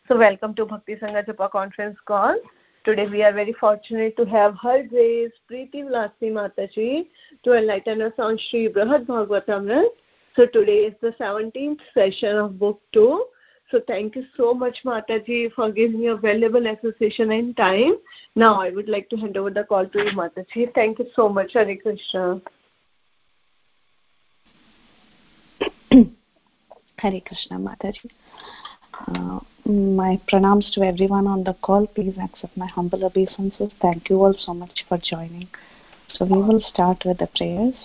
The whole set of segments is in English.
So welcome to Bhakti Sangha Japa conference call. Today we are very fortunate to have Her Grace Preeti Vlasni Mataji to enlighten us on Sri Brihad Bhagavatamrit. So today is the 17th session of book 2. So thank you so much Mataji for giving me a valuable association and time. Now I would like to hand over the call to you Mataji. Thank you so much. Hare Krishna. Hare Krishna Mataji. My pranams to everyone on the call. Please accept my humble obeisances. Thank you all so much for joining. So we will start with the prayers.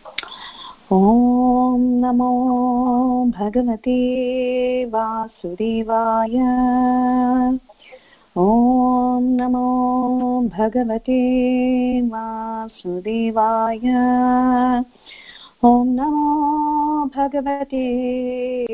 Om Namo Bhagavate Vasudevaya. Om Namo Bhagavate Vasudevaya. Om Namo Bhagavate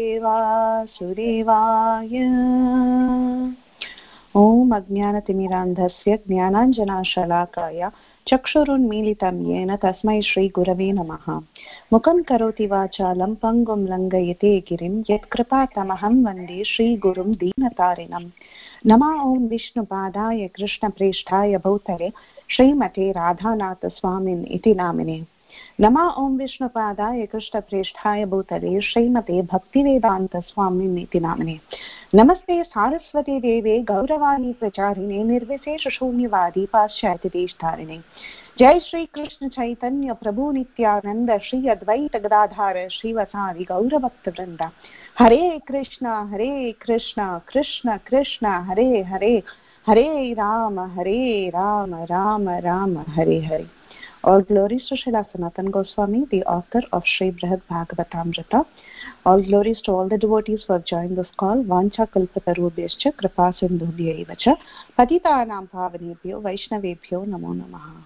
Vasudevaya. Om Ajnanatirmirandhasya Jnananjanashalakaya Chakshurunmilitam Yena Tasmai Shri Gurave Namaha. Mukam Karoti Vachalam Pangum Langayate Girim Yat Kripatamaham Vande Shri Gurum Deenatarinam. Nama Om Vishnu Padaya Krishna Presthaya Bhutale Srimate Radhanatha Swamin Iti Namine. Nama Om Vishnu Padaya Krishna Presthaya Bhutale Srimate Bhaktivedanta Swamin Iti Namine. Namaste Saraswati Deve Gauravani Pracharine Nirvisesha Shunyavadi Paschati Deshtharine. Jai Shri Krishna Chaitanya Prabhu Nityananda Shri Advaita Gadadhara Shri Vasari Gauravakta Vrinda. Hare Krishna Krishna Krishna Hare Hare Hare Rama Rama Rama Hare Hare. All glories to Srila Sanatana Goswami, the author of Sri Brihad Bhagavatamrita. All glories to all the devotees who have joined this call. Vancha kalpatarubhyascha kripa sindhubhyaiva cha patitanam pavanebhyo vaishnavebhyo namo namaha.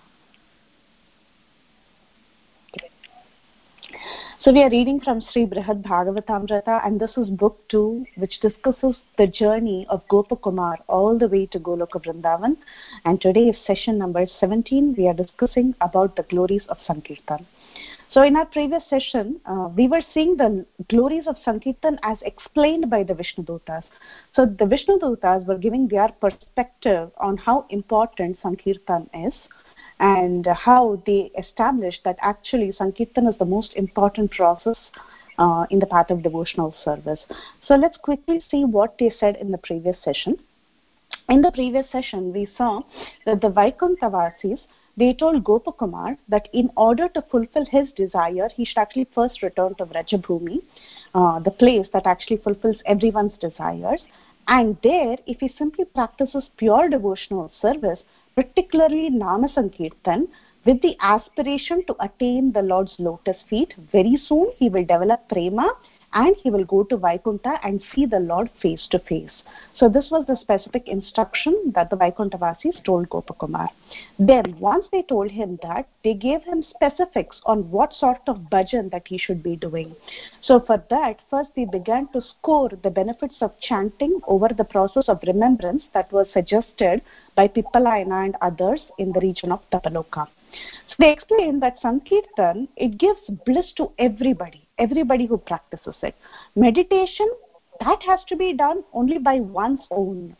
So we are reading from Sri Brihad Bhagavatamrita, and this is book 2, which discusses the journey of Gopakumar all the way to Goloka Vrindavan. And today is session number 17. We are discussing about the glories of Sankirtan. So in our previous session, we were seeing the glories of Sankirtan as explained by the Vishnudutas. So the Vishnudutas were giving their perspective on how important Sankirtan is, and how they established that actually Sankirtan is the most important process in the path of devotional service. So let's quickly see what they said in the previous session. In the previous session, we saw that the Vaikuntavasis, they told Gopakumar that in order to fulfill his desire, he should actually first return to Vrajabhumi, the place that actually fulfills everyone's desires. And there, if he simply practices pure devotional service, particularly Nama Sankirtan, with the aspiration to attain the Lord's lotus feet, very soon he will develop prema and he will go to Vaikuntha and see the Lord face to face. So this was the specific instruction that the Vaikuntavasis told Gopakumar. Then once they told him that, they gave him specifics on what sort of bhajan that he should be doing. So for that, first they began to score the benefits of chanting over the process of remembrance that was suggested by Pippalayana and others in the region of Tapaloka. So they explain that Sankirtan, it gives bliss to everybody who practices it. Meditation, that has to be done only by one's own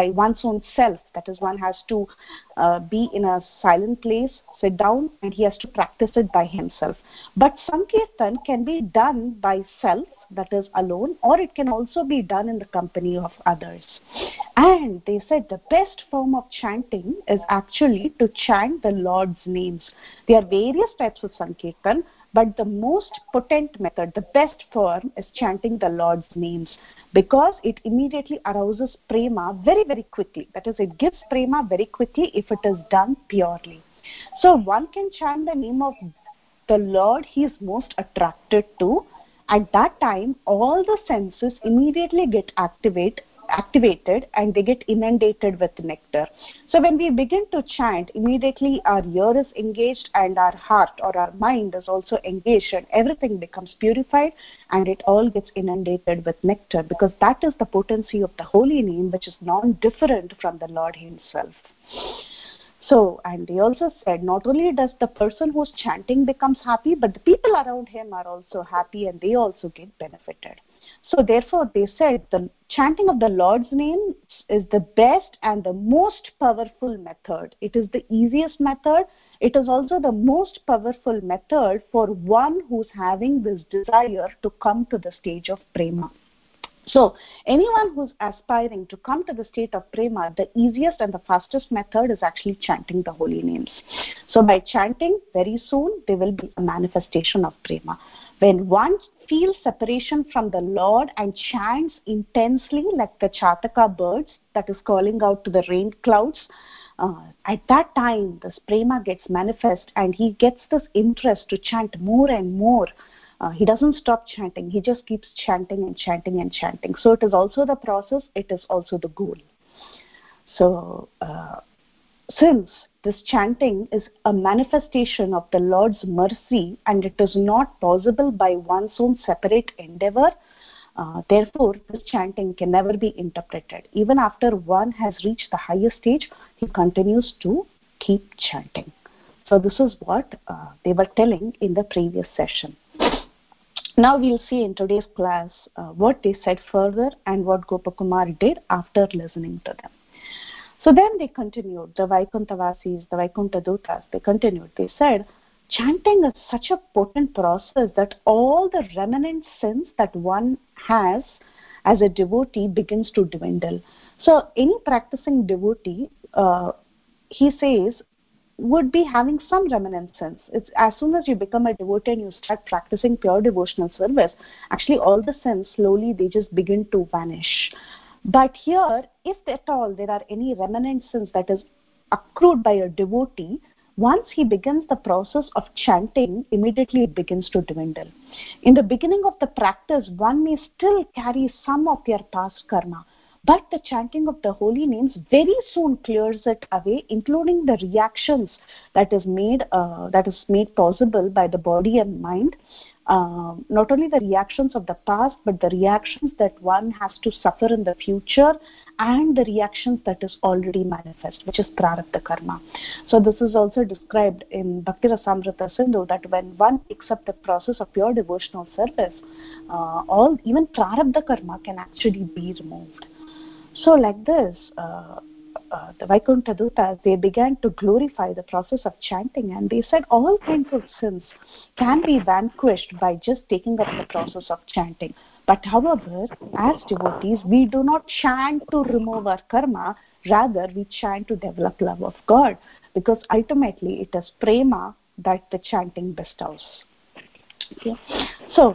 self. That is, one has to be in a silent place, sit down, and he has to practice it by himself. But Sankirtan can be done by self, that is alone, or it can also be done in the company of others. And they said the best form of chanting is actually to chant the Lord's names. There are various types of Sankirtan, but the most potent method, the best form, is chanting the Lord's names, because it immediately arouses prema very, very quickly. That is, it gives prema very quickly if it is done purely. So one can chant the name of the Lord he is most attracted to. At that time, all the senses immediately get activated and they get inundated with nectar. So when we begin to chant, immediately our ear is engaged and our heart or our mind is also engaged, and everything becomes purified and it all gets inundated with nectar, because that is the potency of the holy name, which is non-different from the Lord himself. So, and they also said, not only does the person who's chanting becomes happy, but the people around him are also happy and they also get benefited. So therefore they said the chanting of the Lord's name is the best and the most powerful method. It is the easiest method. It is also the most powerful method for one who's having this desire to come to the stage of prema. So anyone who's aspiring to come to the state of prema, the easiest and the fastest method is actually chanting the holy names. So by chanting, very soon there will be a manifestation of prema. When one feels separation from the Lord and chants intensely like the Chataka birds that is calling out to the rain clouds, at that time this prema gets manifest and he gets this interest to chant more and more. He doesn't stop chanting. He just keeps chanting and chanting and chanting. So it is also the process. It is also the goal. So since this chanting is a manifestation of the Lord's mercy and it is not possible by one's own separate endeavor, therefore this chanting can never be interpreted. Even after one has reached the highest stage, he continues to keep chanting. So this is what they were telling in the previous session. Now we'll see in today's class what they said further and what Gopakumar did after listening to them. So then they continued, the Vaikuntavasis, the Vaikuntha Dutas, they continued. They said, chanting is such a potent process that all the remnant sins that one has as a devotee begins to dwindle. So any practicing devotee, he says, would be having some remnant sins. It's as soon as you become a devotee and you start practicing pure devotional service, actually all the sins slowly they just begin to vanish. But here, if at all there are any remnant sins that is accrued by a devotee, once he begins the process of chanting, immediately it begins to dwindle. In the beginning of the practice, one may still carry some of their past karma, but the chanting of the holy names very soon clears it away, including the reactions that is made possible by the body and mind. Not only the reactions of the past, but the reactions that one has to suffer in the future, and the reactions that is already manifest, which is prarabdha karma. So this is also described in Bhakti Rasamrita Sindhu, that when one takes up the process of pure devotional service, even prarabdha karma can actually be removed. So like this, the Vaikuntha Dutas, they began to glorify the process of chanting, and they said all kinds of sins can be vanquished by just taking up the process of chanting. But however, as devotees, we do not chant to remove our karma, rather we chant to develop love of God, because ultimately it is prema that the chanting bestows. Okay. So,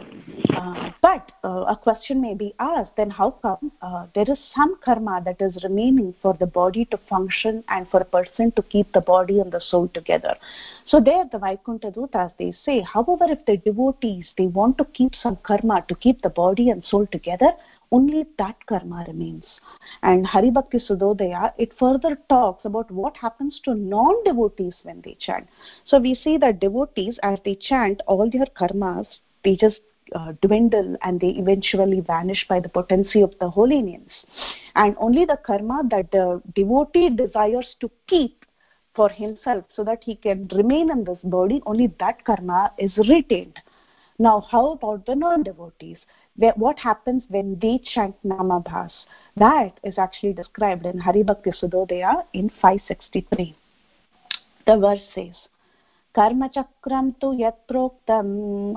but a question may be asked, then how come there is some karma that is remaining for the body to function and for a person to keep the body and the soul together? So there the Vaikuntha Dutas, they say, however, if the devotees, they want to keep some karma to keep the body and soul together, only that karma remains. And Hari Bhakti Sudodaya, it further talks about what happens to non-devotees when they chant. So we see that devotees, as they chant, all their karmas, they just dwindle and they eventually vanish by the potency of the holy names. And only the karma that the devotee desires to keep for himself so that he can remain in this body, only that karma is retained. Now, how about the non-devotees? What happens when they chant Namabhas? That is actually described in Hari Bhakti Sudodaya in 563. The verse says, Karma chakram tu yat proktam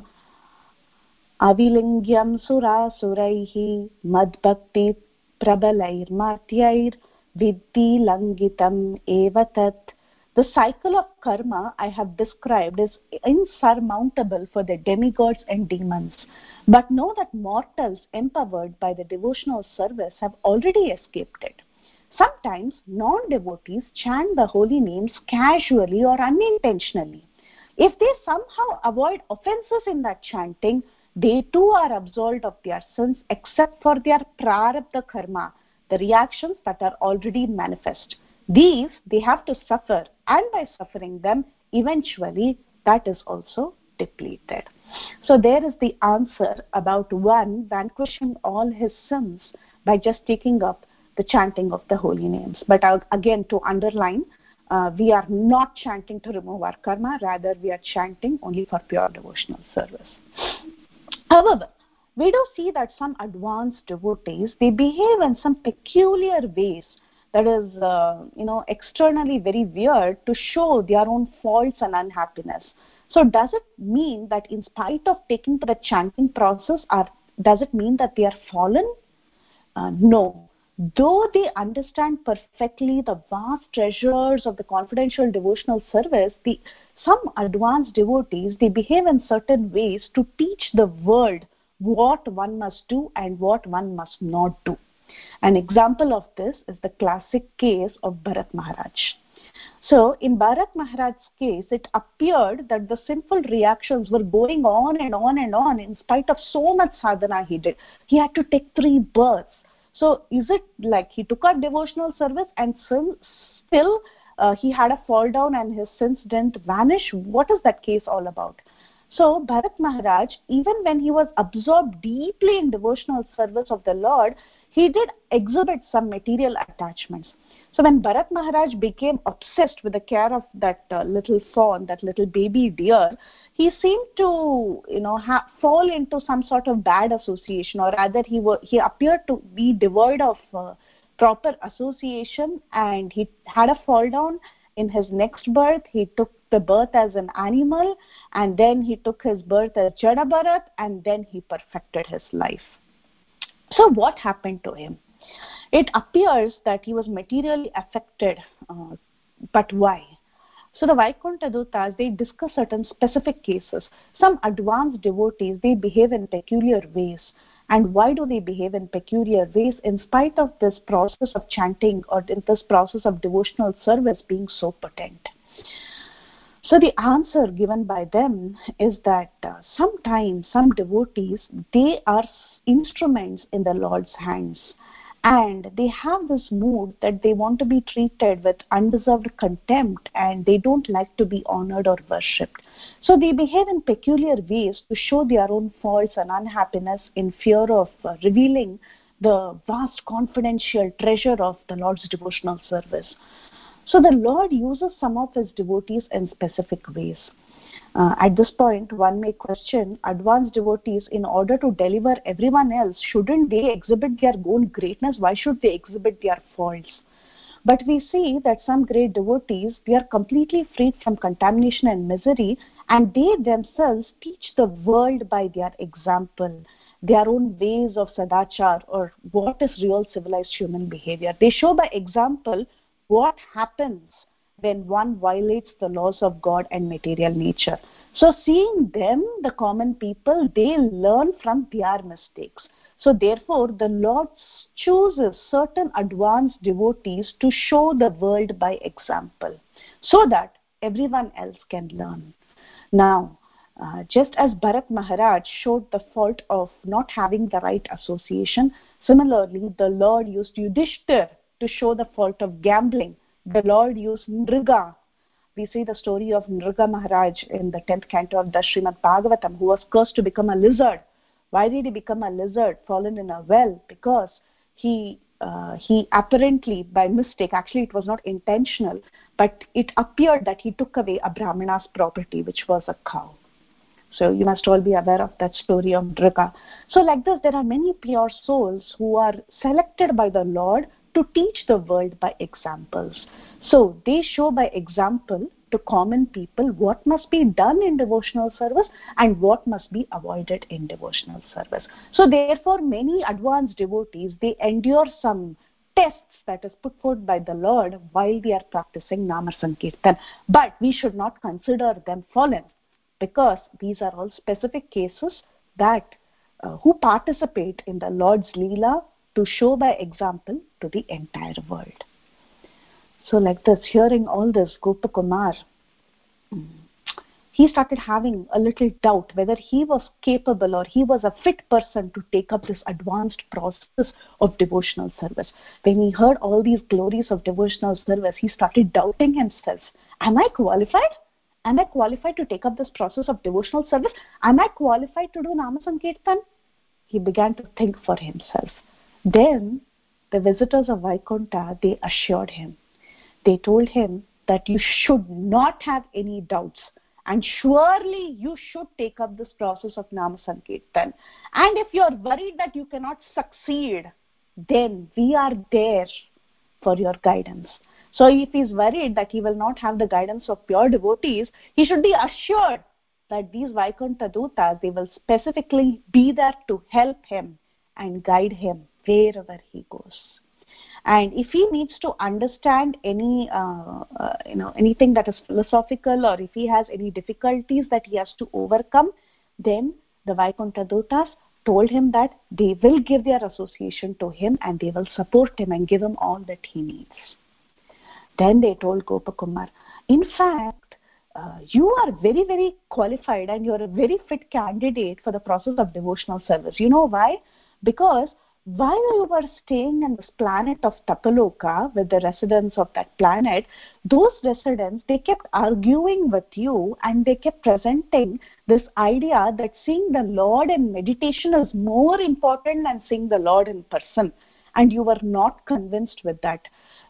avilingyam suraihi madbhakti prabalair matyair vidhi langitam evatat. The cycle of karma I have described is insurmountable for the demigods and demons. But know that mortals empowered by the devotional service have already escaped it. Sometimes non-devotees chant the holy names casually or unintentionally. If they somehow avoid offenses in that chanting, they too are absolved of their sins except for their prarabdha karma, the reactions that are already manifest. These they have to suffer, and by suffering them, eventually that is also depleted. So there is the answer about one vanquishing all his sins by just taking up the chanting of the holy names. But again, to underline, we are not chanting to remove our karma, rather we are chanting only for pure devotional service. However, we do see that some advanced devotees, they behave in some peculiar ways that is, externally very weird to show their own faults and unhappiness. So does it mean that in spite of taking to the chanting process, does it mean that they are fallen? No. Though they understand perfectly the vast treasures of the confidential devotional service, some advanced devotees, they behave in certain ways to teach the world what one must do and what one must not do. An example of this is the classic case of Bharat Maharaj. So in Bharat Maharaj's case, it appeared that the sinful reactions were going on and on and on in spite of so much sadhana he did. He had to take 3 births. So is it like he took up devotional service and still he had a fall down and his sins didn't vanish? What is that case all about? So Bharat Maharaj, even when he was absorbed deeply in devotional service of the Lord, he did exhibit some material attachments. So when Bharat Maharaj became obsessed with the care of that little fawn, that little baby deer, he seemed to, fall into some sort of bad association, or rather he appeared to be devoid of proper association, and he had a fall down. In his next birth, he took the birth as an animal, and then he took his birth as Jada Bharat, and then he perfected his life. So what happened to him? It appears that he was materially affected, but why? So the Vaikuntha Dutas, they discuss certain specific cases. Some advanced devotees, they behave in peculiar ways. And why do they behave in peculiar ways in spite of this process of chanting or in this process of devotional service being so potent? So the answer given by them is that sometimes some devotees, they are instruments in the Lord's hands. And they have this mood that they want to be treated with undeserved contempt, and they don't like to be honored or worshipped. So they behave in peculiar ways to show their own faults and unhappiness in fear of revealing the vast confidential treasure of the Lord's devotional service. So the Lord uses some of his devotees in specific ways. At this point, one may question advanced devotees, in order to deliver everyone else, shouldn't they exhibit their own greatness? Why should they exhibit their faults? But we see that some great devotees, they are completely freed from contamination and misery, and they themselves teach the world by their example, their own ways of sadachar, or what is real civilized human behavior. They show by example what happens when one violates the laws of God and material nature. So seeing them, the common people, they learn from their mistakes. So therefore, the Lord chooses certain advanced devotees to show the world by example, so that everyone else can learn. Now, just as Bharat Maharaj showed the fault of not having the right association, similarly, the Lord used Yudhishthir to show the fault of gambling. The Lord used Nriga. We see the story of Nriga Maharaj in the 10th canto of the Srimad Bhagavatam, who was cursed to become a lizard. Why did he become a lizard? Fallen in a well, because he apparently by mistake, actually it was not intentional, but it appeared that he took away a Brahmana's property, which was a cow. So you must all be aware of that story of Nriga. So like this, there are many pure souls who are selected by the Lord to teach the world by examples. So they show by example to common people what must be done in devotional service and what must be avoided in devotional service. So therefore, many advanced devotees, they endure some tests that is put forth by the Lord while they are practicing Nama Sankirtan. But we should not consider them fallen, because these are all specific cases that who participate in the Lord's Leela to show by example to the entire world. So like this, hearing all this, Gopakumar, he started having a little doubt whether he was capable or he was a fit person to take up this advanced process of devotional service. When he heard all these glories of devotional service, he started doubting himself. Am I qualified? Am I qualified to take up this process of devotional service? Am I qualified to do Nama Sankirtan? He began to think for himself. Then the visitors of Vaikuntha, they assured him. They told him that you should not have any doubts, and surely you should take up this process of Nama Sankirtan. And if you're worried that you cannot succeed, then we are there for your guidance. So if he's worried that he will not have the guidance of pure devotees, he should be assured that these Vaikuntha Dutas, they will specifically be there to help him and guide him wherever he goes. And if he needs to understand any, anything that is philosophical, or if he has any difficulties that he has to overcome, then the Vaikuntha Dutas told him that they will give their association to him and they will support him and give him all that he needs. Then they told Gopakumar, in fact, you are very, very qualified and you are a very fit candidate for the process of devotional service. You know why? Because while you were staying on this planet of Tapaloka with the residents of that planet, those residents, they kept arguing with you and they kept presenting this idea that seeing the Lord in meditation is more important than seeing the Lord in person. And you were not convinced with that.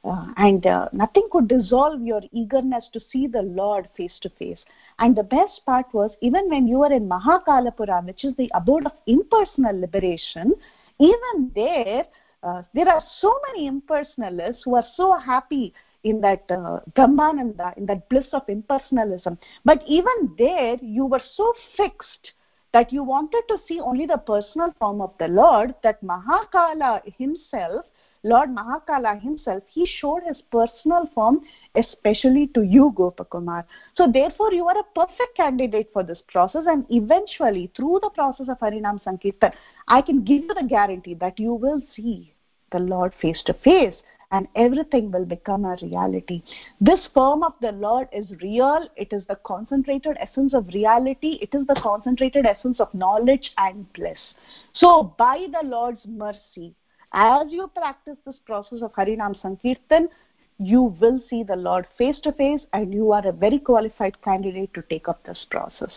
Nothing could dissolve your eagerness to see the Lord face to face. And the best part was, even when you were in Mahakalapura, which is the abode of impersonal liberation, even there are so many impersonalists who are so happy in that Brahmananda, in that bliss of impersonalism. But even there, you were so fixed that you wanted to see only the personal form of the Lord, that Mahakala himself, Lord Mahakala himself, he showed his personal form especially to you, Gopakumar. So therefore you are a perfect candidate for this process, and eventually through the process of Harinam Sankirtan, I can give you the guarantee that you will see the Lord face to face and everything will become a reality. This form of the Lord is real. It is the concentrated essence of reality. It is the concentrated essence of knowledge and bliss. So by the Lord's mercy, as you practice this process of Harinam Sankirtan, you will see the Lord face to face, and you are a very qualified candidate to take up this process.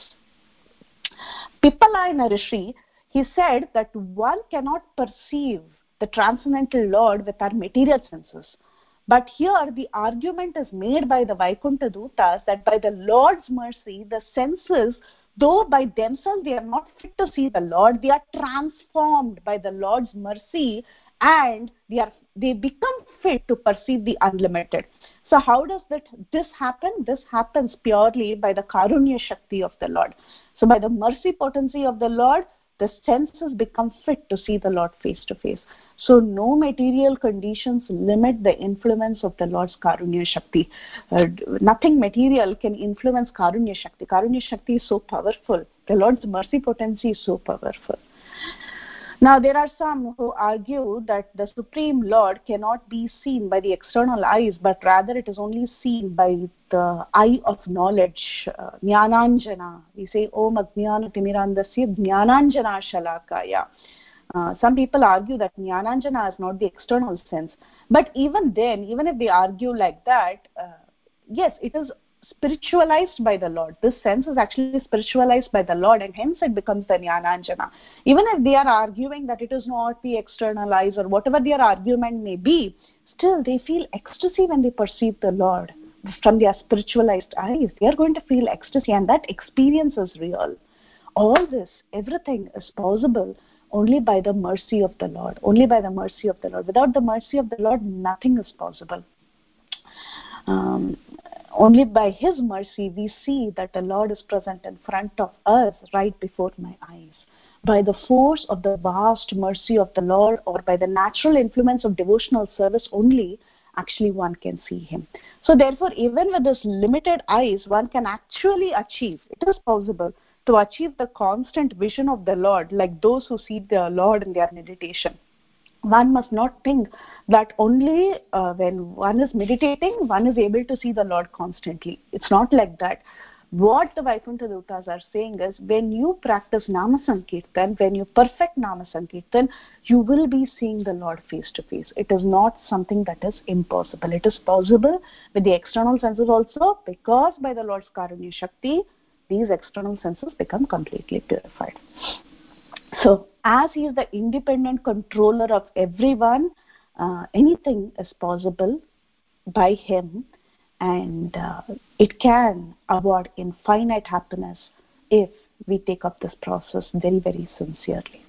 Pippalaya Rishi, he said that one cannot perceive the transcendental Lord with our material senses. But here the argument is made by the Vaikuntha Dutas that by the Lord's mercy, the senses, though by themselves they are not fit to see the Lord, they are transformed by the Lord's mercy and they become fit to perceive the unlimited. So how does this happen? This happens purely by the Karunya Shakti of the Lord. So by the mercy potency of the Lord, the senses become fit to see the Lord face to face. So no material conditions limit the influence of the Lord's Karunya Shakti. Nothing material can influence Karunya Shakti. Karunya Shakti is so powerful. The Lord's mercy potency is so powerful. Now there are some who argue that the Supreme Lord cannot be seen by the external eyes, but rather it is only seen by the eye of knowledge, Jnananjana. We say, Om Ajnana Timirandasya Jnananjana Shalakaya. Some people argue that Jnananjana is not the external sense. But even then, even if they argue like that, yes, it is spiritualized by the Lord. This sense is actually spiritualized by the Lord, and hence it becomes the Jnananjana. Even if they are arguing that it is not the external eyes or whatever their argument may be, still they feel ecstasy when they perceive the Lord from their spiritualized eyes. They are going to feel ecstasy, and that experience is real. All this, everything is possible only by the mercy of the Lord. Only by the mercy of the Lord. Without the mercy of the Lord, nothing is possible. Only by his mercy we see that the Lord is present in front of us, right before my eyes. By the force of the vast mercy of the Lord, or by the natural influence of devotional service only, actually one can see him. So therefore, even with this limited eyes, one can actually achieve, it is possible to achieve the constant vision of the Lord, like those who see the Lord in their meditation. One must not think that only when one is meditating, one is able to see the Lord constantly. It's not like that. What the Vaikuntha Dutas are saying is, when you practice Nama Sankirtan, when you perfect Nama Sankirtan, you will be seeing the Lord face to face. It is not something that is impossible. It is possible with the external senses also, because by the Lord's Karunya Shakti, these external senses become completely purified. So, as he is the independent controller of everyone, anything is possible by him. and it can award infinite happiness if we take up this process very, very sincerely.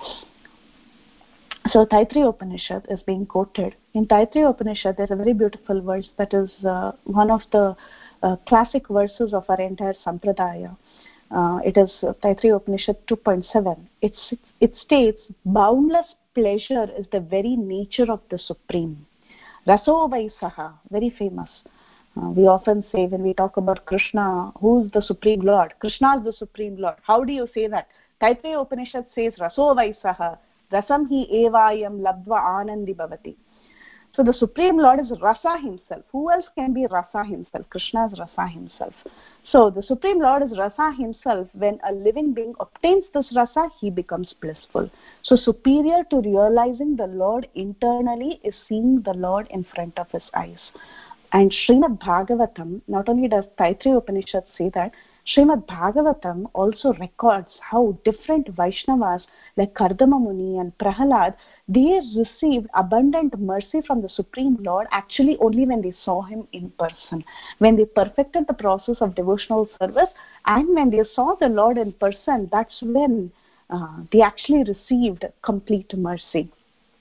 So Taittiriya Upanishad is being quoted. In Taittiriya Upanishad, there's a very beautiful verse that is one of the classic verses of our entire Sampradaya. It is Taittiriya Upanishad 2.7. It states, boundless pleasure is the very nature of the Supreme. Raso vai saha, very famous. We often say when we talk about Krishna, who is the Supreme Lord? Krishna is the Supreme Lord. How do you say that? Taittiriya Upanishad says, Raso vai saha, rasam hi evayam labdva anandi bhavati. So the Supreme Lord is Rasa himself. Who else can be Rasa himself? Krishna is Rasa himself. So the Supreme Lord is Rasa himself. When a living being obtains this Rasa, he becomes blissful. So superior to realizing the Lord internally is seeing the Lord in front of his eyes. And Srimad Bhagavatam, not only does Taittiriya Upanishad say that, Srimad Bhagavatam also records how different Vaishnavas like Kardama Muni and Prahalad, they received abundant mercy from the Supreme Lord actually only when they saw him in person. When they perfected the process of devotional service and when they saw the Lord in person, that's when they actually received complete mercy.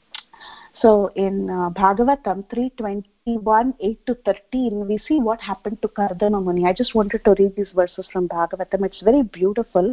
So in Bhagavatam 3:21, 8-13, we see what happened to Kardama Muni. I just wanted to read these verses from Bhagavatam. It's very beautiful.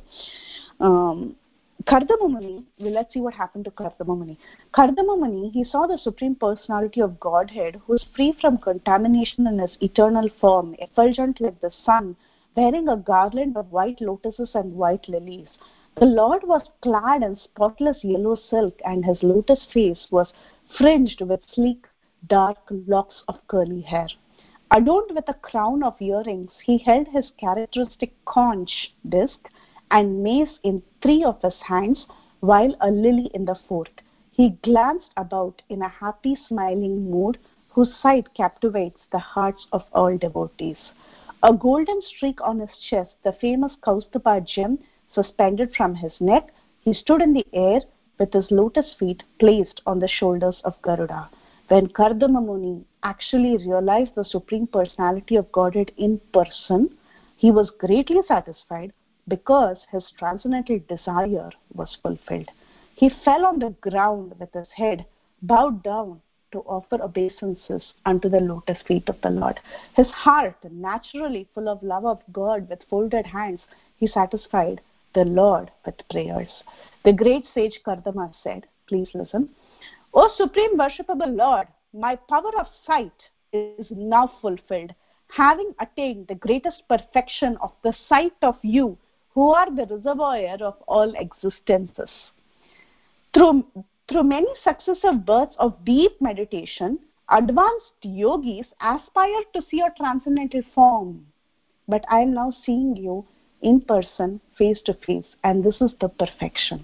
Kardama Muni, let's see what happened to Kardama Muni. Kardama Muni, he saw the Supreme Personality of Godhead who is free from contamination in his eternal form, effulgent like the sun, wearing a garland of white lotuses and white lilies. The Lord was clad in spotless yellow silk, and his lotus face was fringed with sleek, dark locks of curly hair. Adorned with a crown of earrings, he held his characteristic conch disc and mace in 3 of his hands, while a lily in the 4th. He glanced about in a happy, smiling mood, whose sight captivates the hearts of all devotees. A golden streak on his chest, the famous Kaustubha gem, suspended from his neck, he stood in the air with his lotus feet placed on the shoulders of Garuda. When Kardama Muni actually realized the Supreme Personality of Godhead in person, he was greatly satisfied because his transcendental desire was fulfilled. He fell on the ground with his head bowed down to offer obeisances unto the lotus feet of the Lord. His heart, naturally full of love of God, with folded hands, he satisfied the Lord with prayers. The great sage Kardama said, please listen, O Supreme Worshipable Lord, my power of sight is now fulfilled, having attained the greatest perfection of the sight of you, who are the reservoir of all existences. Through many successive births of deep meditation, advanced yogis aspire to see your transcendental form. But I am now seeing you in person, face to face, and this is the perfection.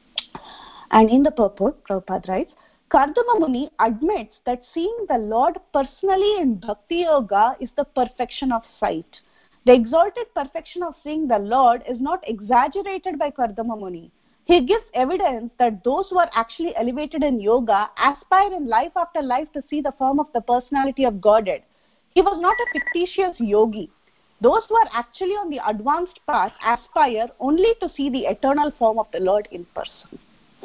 And in the purport, Prabhupada writes, Kardama Muni admits that seeing the Lord personally in Bhakti Yoga is the perfection of sight. The exalted perfection of seeing the Lord is not exaggerated by Kardama Muni. He gives evidence that those who are actually elevated in yoga aspire in life after life to see the form of the personality of Godhead. He was not a fictitious yogi. Those who are actually on the advanced path aspire only to see the eternal form of the Lord in person.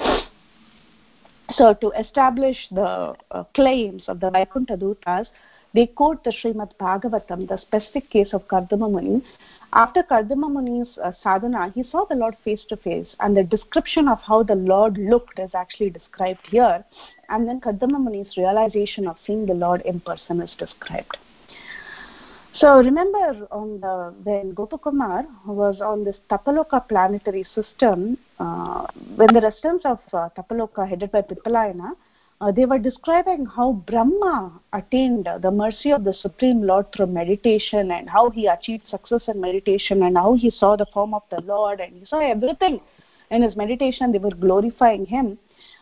So to establish the claims of the Vaikuntha Dutas, they quote the Srimad Bhagavatam, the specific case of Kardama Muni. After Kardama Muni's sadhana, he saw the Lord face to face, and the description of how the Lord looked is actually described here. And then Kardama Muni's realization of seeing the Lord in person is described. So remember when Gopakumar was on this Tapaloka planetary system, when the residents of Tapaloka headed by Pippalayana, they were describing how Brahma attained the mercy of the Supreme Lord through meditation, and how he achieved success in meditation, and how he saw the form of the Lord, and he saw everything in his meditation. They were glorifying him.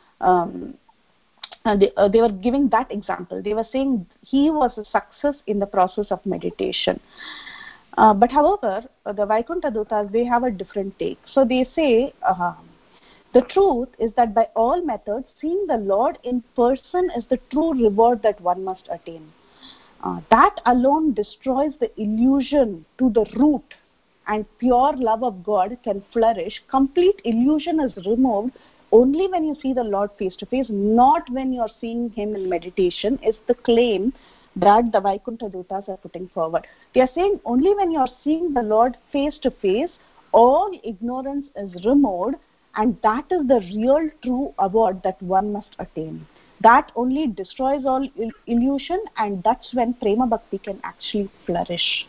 They were giving that example. They were saying he was a success in the process of meditation. But however, the Vaikuntha Dutas, they have a different take. So they say, the truth is that by all methods, seeing the Lord in person is the true reward that one must attain. That alone destroys the illusion to the root, and pure love of God can flourish. Complete illusion is removed only when you see the Lord face to face, not when you are seeing him in meditation, is the claim that the Vaikuntha Dutas are putting forward. They are saying only when you are seeing the Lord face to face, all ignorance is removed, and that is the real true award that one must attain. That only destroys all illusion, and that's when Prema Bhakti can actually flourish.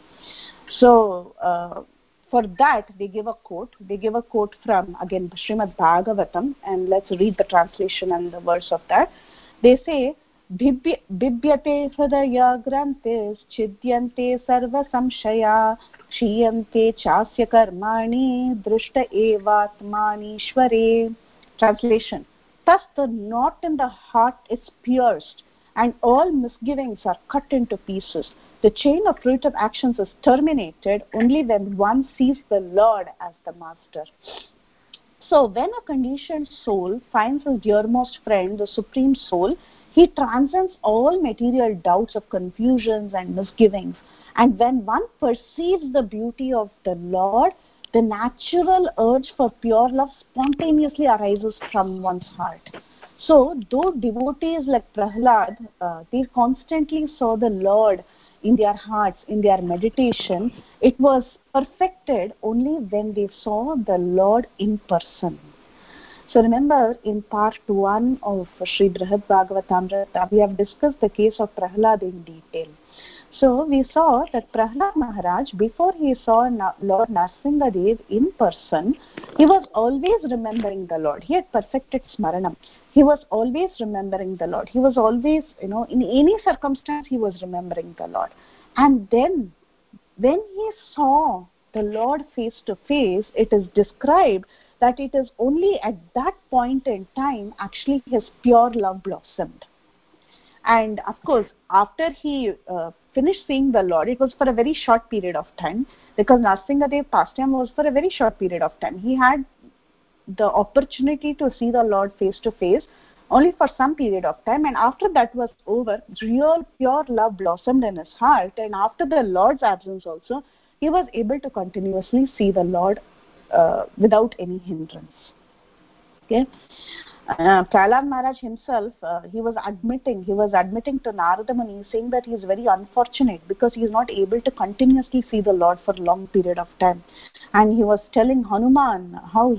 So for that they give a quote. They give a quote from, again, Srimad Bhagavatam, and let's read the translation and the verse of that. They say, Bibhyate hridaya grantes chidyante sarva samshaya shiyante chasya karmani drishta evatmani shvare. Translation: thus the knot in the heart is pierced, and all misgivings are cut into pieces. The chain of fruitive actions is terminated only when one sees the Lord as the Master. So when a conditioned soul finds his dearmost friend, the Supreme Soul, he transcends all material doubts of confusions and misgivings. And when one perceives the beauty of the Lord, the natural urge for pure love spontaneously arises from one's heart. So though devotees like Prahlad, they constantly saw the Lord in their hearts, in their meditation, it was perfected only when they saw the Lord in person. So remember, in part 1 of Sri Brihad Bhagavatamrita, we have discussed the case of Prahlad in detail. So we saw that Prahlad Maharaj, before he saw Lord Narasimhadev in person, he was always remembering the Lord. He had perfected Smaranam. He was always remembering the Lord. He was always, in any circumstance, he was remembering the Lord. And then, when he saw the Lord face to face, it is described that it is only at that point in time actually his pure love blossomed. And of course, after he finished seeing the Lord, it was for a very short period of time, because Narasimhadev pastime was for a very short period of time. He had the opportunity to see the Lord face to face only for some period of time, and after that was over, real pure love blossomed in his heart, and after the Lord's absence also, he was able to continuously see the Lord without any hindrance. Okay. Prahlad Maharaj himself, he was admitting to Narada Muni, saying that he is very unfortunate because he is not able to continuously see the Lord for a long period of time. And he was telling Hanuman how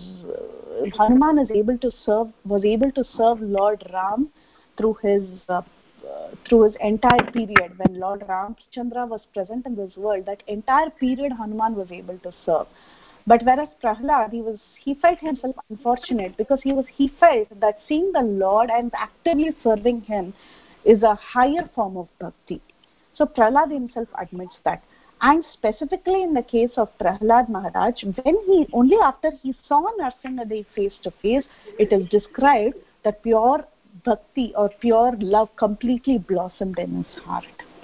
Hanuman was able to serve Lord Ram through his entire period. When Lord Ramchandra was present in this world, that entire period Hanuman was able to serve. But whereas Prahlad, he felt himself unfortunate because he felt that seeing the Lord and actively serving him is a higher form of bhakti. So Prahlad himself admits that. And specifically in the case of Prahlad Maharaj, only after he saw Narasimhadev face to face, it is described that pure bhakti or pure love completely blossomed in his heart.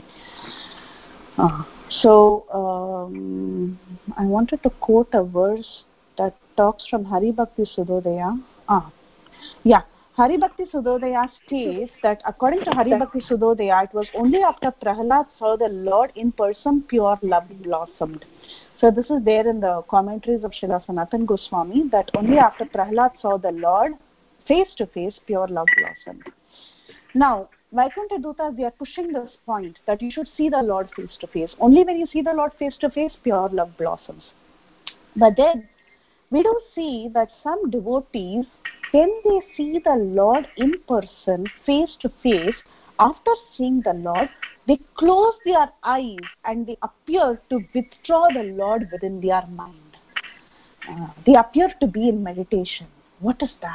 So I wanted to quote a verse that talks from Hari Bhakti Sudodaya. Hari Bhakti Sudodaya states that according to Hari Bhakti Sudodaya, it was only after Prahlad saw the Lord in person pure love blossomed. So this is there in the commentaries of Srila Sanatana Goswami, that only after Prahlad saw the Lord face to face, pure love blossomed. Now, Vaikuntha Dutas, they are pushing this point that you should see the Lord face to face. Only when you see the Lord face to face, pure love blossoms. But then, we do see that some devotees, when they see the Lord in person, face to face, after seeing the Lord, they close their eyes and they appear to withdraw the Lord within their mind. They appear to be in meditation. What is that?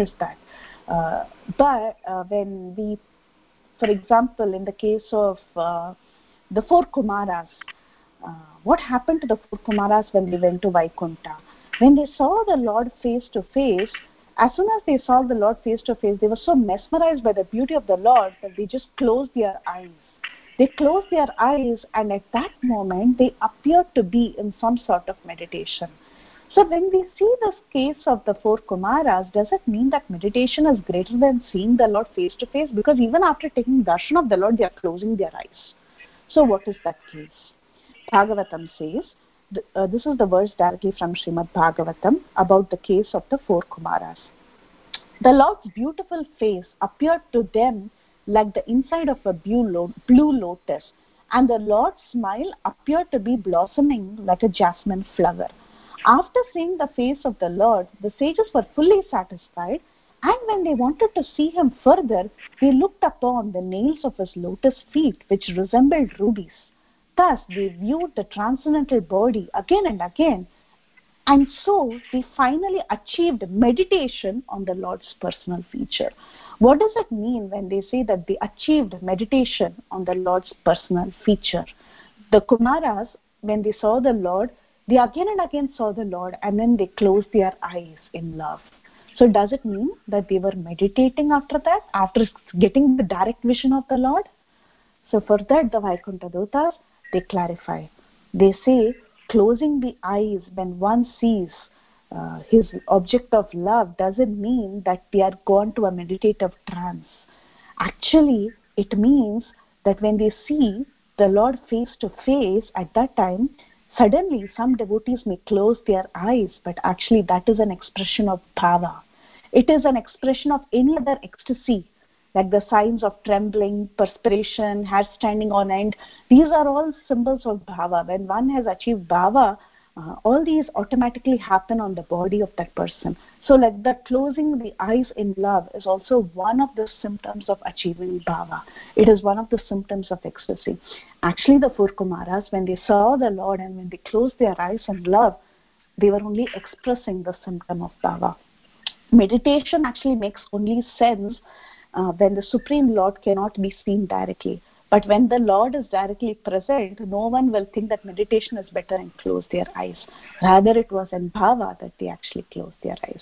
But when we, for example, in the case of the four Kumaras, what happened to the four Kumaras when they went to Vaikuntha? When they saw the Lord face to face, as soon as they saw the Lord face to face, they were so mesmerized by the beauty of the Lord that they just closed their eyes. They closed their eyes, and at that moment, they appeared to be in some sort of meditation. So when we see this case of the four Kumaras, does it mean that meditation is greater than seeing the Lord face to face? Because even after taking darshan of the Lord, they are closing their eyes. So what is that case? Bhagavatam says, this is the verse directly from Srimad Bhagavatam about the case of the 4 Kumaras. The Lord's beautiful face appeared to them like the inside of a blue lotus, and the Lord's smile appeared to be blossoming like a jasmine flower. After seeing the face of the Lord, the sages were fully satisfied, and when they wanted to see him further, they looked upon the nails of his lotus feet, which resembled rubies. Thus, they viewed the transcendental body again and again, and so they finally achieved meditation on the Lord's personal feature. What does it mean when they say that they achieved meditation on the Lord's personal feature? The Kumaras, when they saw the Lord, they again and again saw the Lord, and then they closed their eyes in love. So does it mean that they were meditating after that, after getting the direct vision of the Lord? So for that, the Vaikuntha Dutas, they clarify. They say, closing the eyes when one sees his object of love doesn't mean that they are gone to a meditative trance. Actually, it means that when they see the Lord face to face, at that time, suddenly some devotees may close their eyes, but actually that is an expression of bhava. It is an expression of any other ecstasy, like the signs of trembling, perspiration, hair standing on end. These are all symbols of bhava. When one has achieved bhava, all these automatically happen on the body of that person. So like that, closing the eyes in love is also one of the symptoms of achieving bhava. It is one of the symptoms of ecstasy. Actually, the 4 Kumaras, when they saw the Lord and when they closed their eyes in love, they were only expressing the symptom of bhava. Meditation actually makes only sense when the Supreme Lord cannot be seen directly. But when the Lord is directly present, no one will think that meditation is better and close their eyes. Rather, it was in bhava that they actually closed their eyes.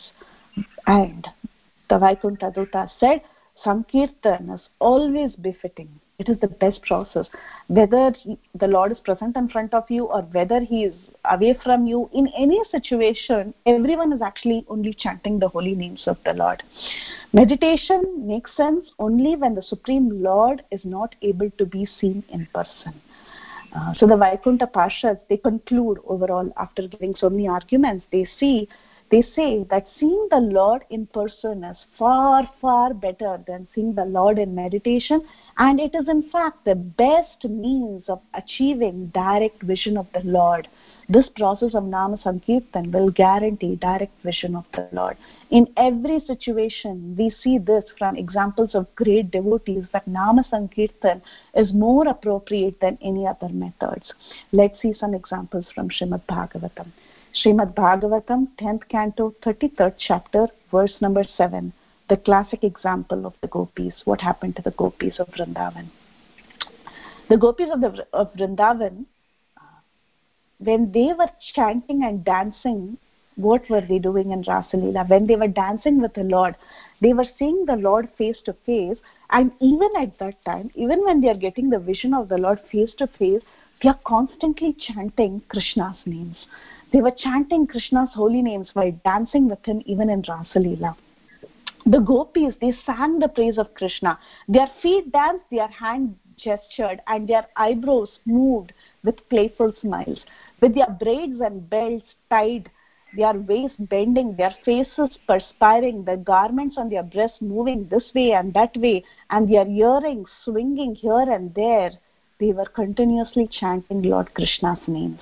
And the Vaikuntha Dutta said, Sankirtan is always befitting. It is the best process. Whether the Lord is present in front of you or whether he is away from you, in any situation, everyone is actually only chanting the holy names of the Lord. Meditation makes sense only when the Supreme Lord is not able to be seen in person. So the Vaikuntha Parshads, they conclude overall, after giving so many arguments, they say that seeing the Lord in person is far, far better than seeing the Lord in meditation, and it is in fact the best means of achieving direct vision of the Lord. This process of Nama Sankirtan will guarantee direct vision of the Lord. In every situation, we see this from examples of great devotees, that Nama Sankirtan is more appropriate than any other methods. Let's see some examples from Srimad Bhagavatam. Srimad Bhagavatam, 10th canto, 33rd chapter, verse number 7. The classic example of the gopis. What happened to the gopis of Vrindavan? The gopis of Vrindavan, when they were chanting and dancing, what were they doing in Rasa Leela? When they were dancing with the Lord, they were seeing the Lord face to face, and even at that time, even when they are getting the vision of the Lord face to face, they are constantly chanting Krishna's names. They were chanting Krishna's holy names while dancing with him even in Rasa Leela. The gopis, they sang the praise of Krishna. Their feet danced, their hand gestured, and their eyebrows moved with playful smiles. With their braids and belts tied, their waist bending, their faces perspiring, the garments on their breasts moving this way and that way, and their earrings swinging here and there, they were continuously chanting Lord Krishna's names.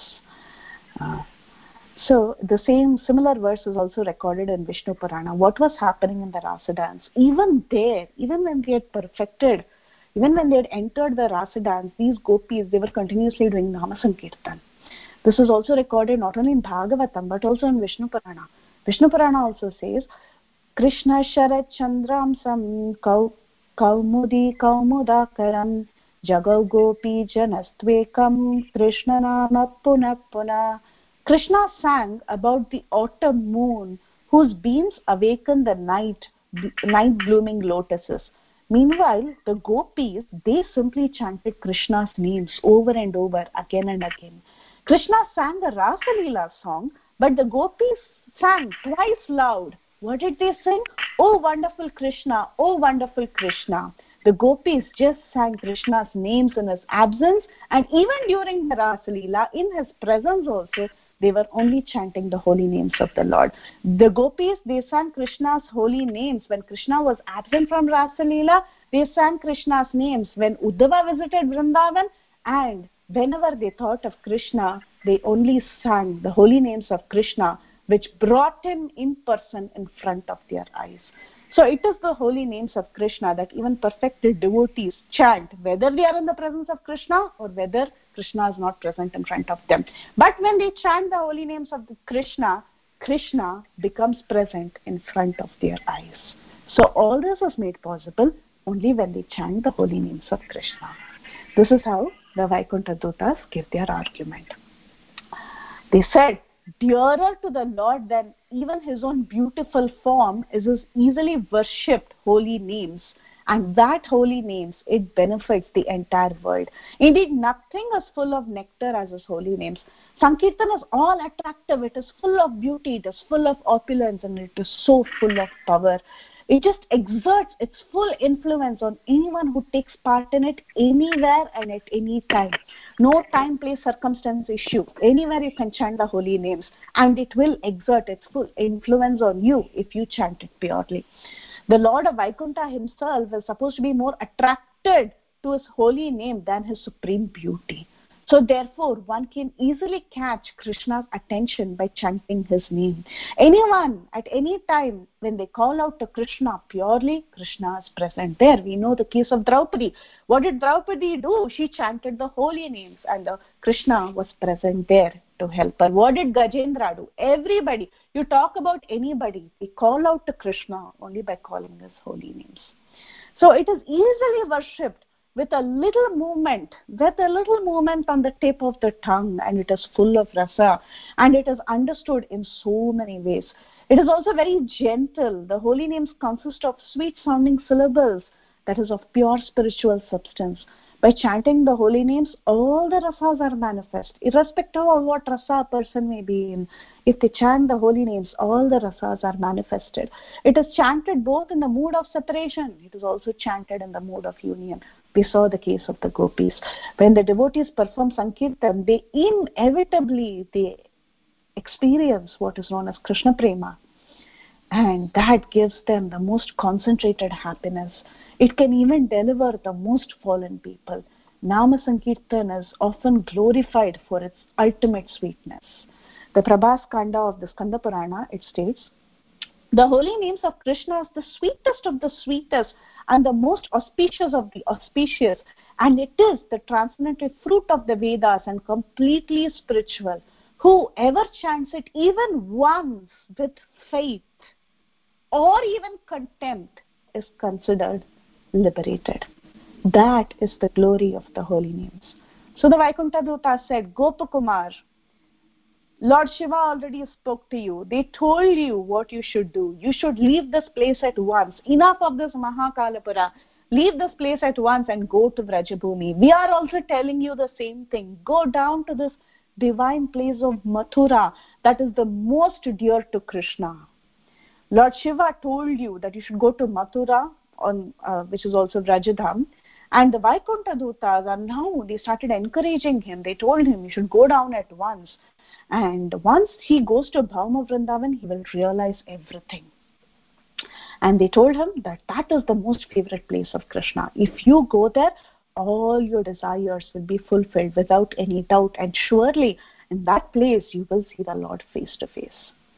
So the similar verse is also recorded in Vishnu Purana. What was happening in the Rasa dance? Even there, even when they had perfected, even when they had entered the Rasa dance, these gopis, they were continuously doing Nama Sankirtan. This is also recorded not only in Bhagavatam but also in Vishnu Purana. Vishnu Purana also says, Krishna Sharat Chandram Sam Kaumudi Kaumudakaram Jagau Gopi Janastvekam Krishna Nama Puna Puna. Krishna sang about the autumn moon whose beams awaken the night blooming lotuses. Meanwhile, the gopis, they simply chanted Krishna's names over and over, again and again. Krishna sang a Rasa Leela song, but the gopis sang twice loud. What did they sing? Oh wonderful Krishna, oh wonderful Krishna. The gopis just sang Krishna's names in his absence, and even during the Rasa Leela, in his presence also, they were only chanting the holy names of the Lord. The gopis, they sang Krishna's holy names when Krishna was absent from Rasa Leela. They sang Krishna's names when Uddhava visited Vrindavan, and whenever they thought of Krishna, they only sang the holy names of Krishna, which brought him in person in front of their eyes. So it is the holy names of Krishna that even perfected devotees chant, whether they are in the presence of Krishna or whether Krishna is not present in front of them. But when they chant the holy names of Krishna, Krishna becomes present in front of their eyes. So all this is made possible only when they chant the holy names of Krishna. This is how the Vaikuntha Dutas give their argument. They said, dearer to the Lord than even his own beautiful form is his easily worshipped holy names. And that holy names, it benefits the entire world. Indeed, nothing is full of nectar as his holy names. Sankirtan is all attractive. It is full of beauty. It is full of opulence, and it is so full of power. It just exerts its full influence on anyone who takes part in it anywhere and at any time. No time, place, circumstance issue. Anywhere you can chant the holy names, and it will exert its full influence on you if you chant it purely. The Lord of Vaikuntha himself is supposed to be more attracted to his holy name than his supreme beauty. So therefore, one can easily catch Krishna's attention by chanting his name. Anyone, at any time, when they call out to Krishna purely, Krishna is present there. We know the case of Draupadi. What did Draupadi do? She chanted the holy names, and Krishna was present there to help her. What did Gajendra do? Everybody. You talk about anybody, they call out to Krishna only by calling his holy names. So it is easily worshipped with a little movement on the tip of the tongue, and it is full of rasa, and it is understood in so many ways. It is also very gentle. The holy names consist of sweet sounding syllables, that is of pure spiritual substance. By chanting the holy names, all the rasas are manifest, irrespective of what rasa a person may be in. If they chant the holy names, all the rasas are manifested. It is chanted both in the mood of separation. It is also chanted in the mood of union. We saw the case of the gopis. When the devotees perform Sankirtan, they inevitably experience what is known as Krishna Prema. And that gives them the most concentrated happiness. It can even deliver the most fallen people. Nama Sankirtan is often glorified for its ultimate sweetness. The Prabhas Kanda of the Skanda Purana, it states, the holy names of Krishna is the sweetest of the sweetest and the most auspicious of the auspicious, and it is the transcendental fruit of the Vedas and completely spiritual. Whoever chants it even once with faith or even contempt is considered liberated. That is the glory of the holy names. So the Vaikuntha Duta said, Gopakumar, Lord Shiva already spoke to you. They told you what you should do. You should leave this place at once. Enough of this Mahakalapura. Leave this place at once and go to Vrajabhumi. We are also telling you the same thing. Go down to this divine place of Mathura that is the most dear to Krishna. Lord Shiva told you that you should go to Mathura, which is also Vrajadham. And the Vaikuntha Dutas are now, they started encouraging him. They told him, you should go down at once. And once he goes to Bhauma Vrindavan, he will realize everything. And they told him that that is the most favorite place of Krishna. If you go there, all your desires will be fulfilled without any doubt. And surely in that place, you will see the Lord face to face.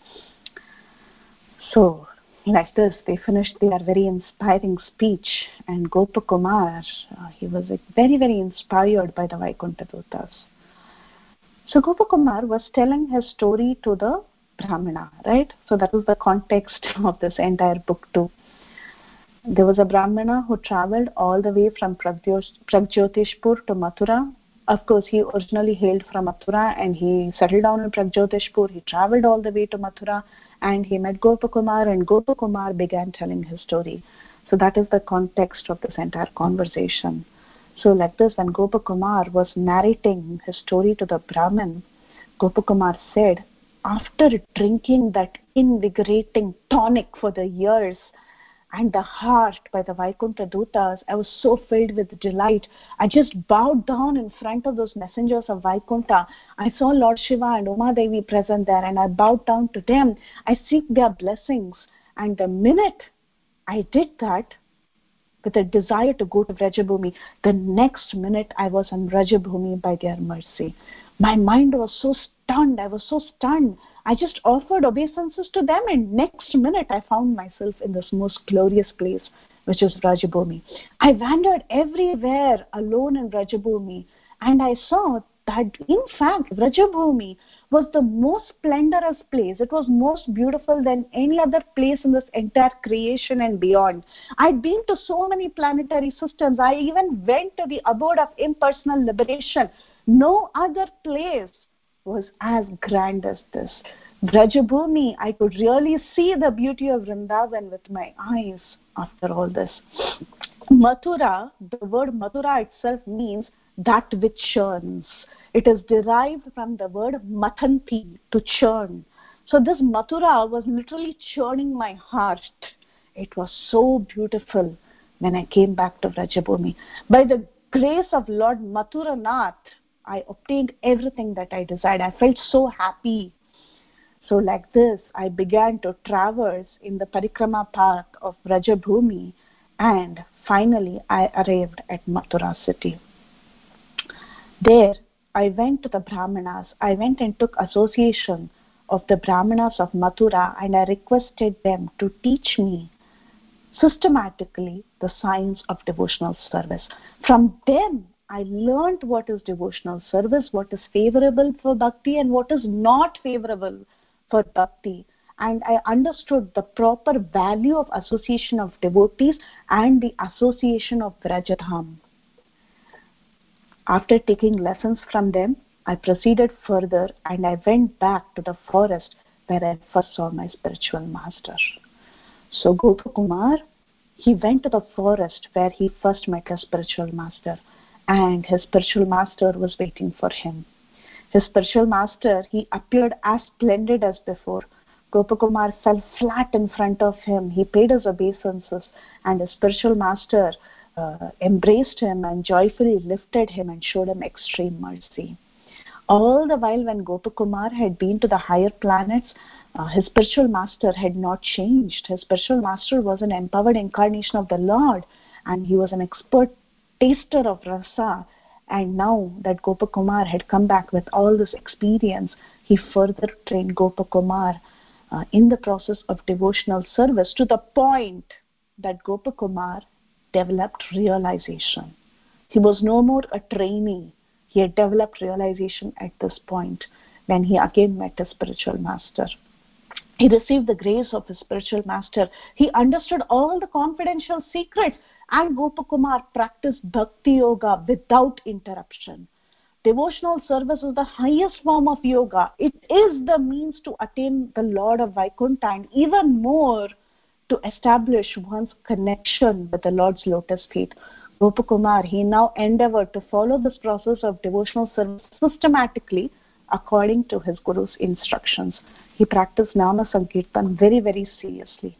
So, like this, they finished their very inspiring speech. And Gopakumar, he was very, very inspired by the Vaikuntha Dutas. So Gopakumar was telling his story to the Brahmana, right? So that was the context of this entire book too. There was a Brahmana who traveled all the way from Pragjyotishpur to Mathura. Of course, he originally hailed from Mathura and he settled down in Pragjyotishpur. He traveled all the way to Mathura and he met Gopakumar, and Gopakumar began telling his story. So that is the context of this entire conversation. So like this, when Gopakumar was narrating his story to the Brahmin, Gopakumar said, after drinking that invigorating tonic for the ears, and the heart by the Vaikuntha Dutas. I was so filled with delight. I just bowed down in front of those messengers of Vaikuntha. I saw Lord Shiva and Uma Devi present there, and I bowed down to them. I seek their blessings. And the minute I did that, with a desire to go to Vrajabhumi, the next minute I was on Vrajabhumi by their mercy. My mind was so stunned. I was so stunned. I just offered obeisances to them, and next minute I found myself in this most glorious place, which is Vrajabhumi. I wandered everywhere alone in Vrajabhumi, and I saw that in fact Vrajabhumi was the most splendorous place. It was most beautiful than any other place in this entire creation and beyond. I'd been to so many planetary systems. I even went to the abode of impersonal liberation. No other place was as grand as this. Vrajabhumi, I could really see the beauty of Vrindavan with my eyes after all this. Mathura, the word Mathura itself means that which churns. It is derived from the word mathanti, to churn. So this Mathura was literally churning my heart. It was so beautiful when I came back to Vrajabhumi. By the grace of Lord Mathuranath, I obtained everything that I desired. I felt so happy. So like this, I began to traverse in the parikrama path of Vrajabhumi, and finally I arrived at Mathura city. There, I went to the Brahmanas. I went and took association of the Brahmanas of Mathura, and I requested them to teach me systematically the science of devotional service. From them, I learned what is devotional service, what is favorable for bhakti and what is not favorable for bhakti. And I understood the proper value of association of devotees and the association of Vrajadham. After taking lessons from them, I proceeded further and I went back to the forest where I first saw my spiritual master. So Gopakumar, he went to the forest where he first met his spiritual master, and his spiritual master was waiting for him. His spiritual master, he appeared as splendid as before. Gopakumar fell flat in front of him. He paid his obeisances, and his spiritual master embraced him and joyfully lifted him and showed him extreme mercy. All the while when Gopakumar had been to the higher planets, his spiritual master had not changed. His spiritual master was an empowered incarnation of the Lord, and he was an expert taster of rasa. And now that Gopakumar had come back with all this experience, he further trained Gopakumar in the process of devotional service to the point that Gopakumar developed realization. He was no more a trainee. He had developed realization at this point when he again met his spiritual master. He received the grace of his spiritual master. He understood all the confidential secrets, and Gopakumar practiced bhakti yoga without interruption. Devotional service is the highest form of yoga. It is the means to attain the Lord of Vaikuntha, and even more to establish one's connection with the Lord's lotus feet. Gopakumar, he now endeavored to follow this process of devotional service systematically according to his Guru's instructions. He practiced Nama Sankirtan very, very seriously.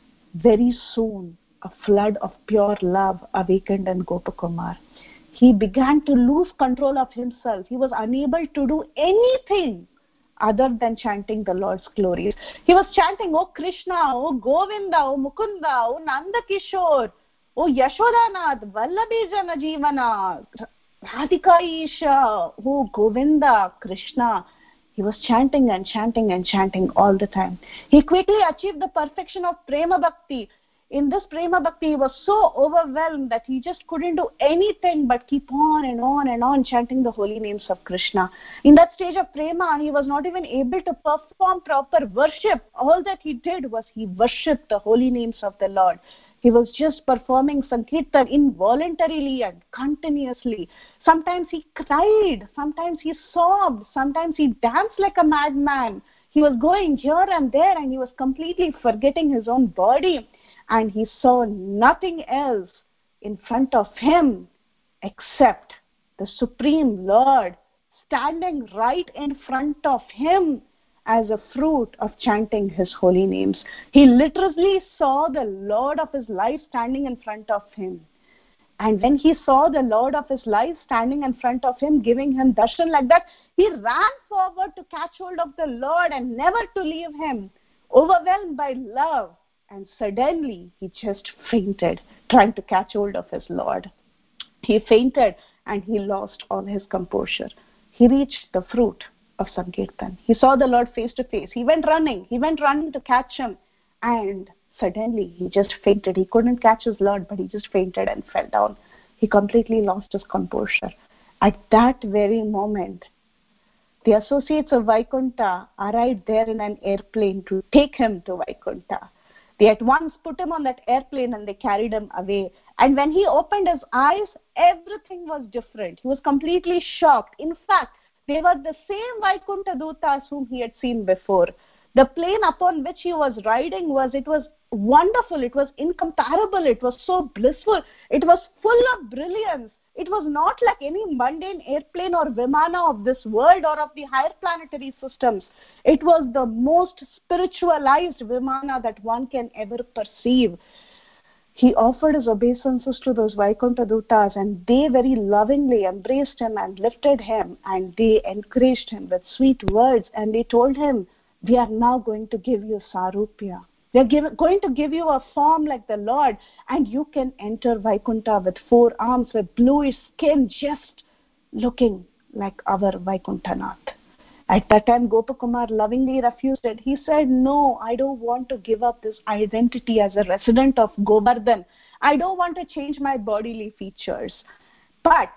Very soon, a flood of pure love awakened in Gopakumar. He began to lose control of himself. He was unable to do anything other than chanting the Lord's glories. He was chanting, "Oh Krishna, oh Govinda, oh Mukunda, oh Nanda Kishore, oh Yashodanath, Vallabhi Jana Jeevana, Radhika Isha, oh Govinda, Krishna." He was chanting and chanting and chanting all the time. He quickly achieved the perfection of Prema Bhakti. In this Prema Bhakti, he was so overwhelmed that he just couldn't do anything but keep on and on and on chanting the holy names of Krishna. In that stage of Prema, he was not even able to perform proper worship. All that he did was he worshipped the holy names of the Lord. He was just performing Sankirtan involuntarily and continuously. Sometimes he cried, sometimes he sobbed, sometimes he danced like a madman. He was going here and there and he was completely forgetting his own body. And he saw nothing else in front of him except the Supreme Lord standing right in front of him. as a fruit of chanting his holy names. He literally saw the Lord of his life standing in front of him. And when he saw the Lord of his life standing in front of him, giving him darshan like that, he ran forward to catch hold of the Lord and never to leave him, overwhelmed by love. And suddenly he just fainted, trying to catch hold of his Lord. He fainted and he lost all his composure. He reached the fruit of Sankirtan. He saw the Lord face to face. He went running to catch him, and suddenly he just fainted. He couldn't catch his Lord, but he just fainted and fell down. He completely lost his composure. At that very moment, the associates of Vaikuntha arrived there in an airplane to take him to Vaikuntha. They at once put him on that airplane and they carried him away. And when he opened his eyes, everything was different. He was completely shocked. In fact, they were the same Vaikuntha Dutas whom he had seen before. The plane upon which he was riding was wonderful. It was incomparable. It was so blissful. It was full of brilliance. It was not like any mundane airplane or Vimana of this world or of the higher planetary systems. It was the most spiritualized Vimana that one can ever perceive. He offered his obeisances to those Vaikuntha Dutas, and they very lovingly embraced him and lifted him, and they encouraged him with sweet words, and they told him, "We are now going to give you Sarupya. We are going to give you a form like the Lord, and you can enter Vaikuntha with 4 arms, with bluish skin, just looking like our Vaikuntanath." At that time, Gopakumar lovingly refused it. He said, "No, I don't want to give up this identity as a resident of Govardhan. I don't want to change my bodily features." But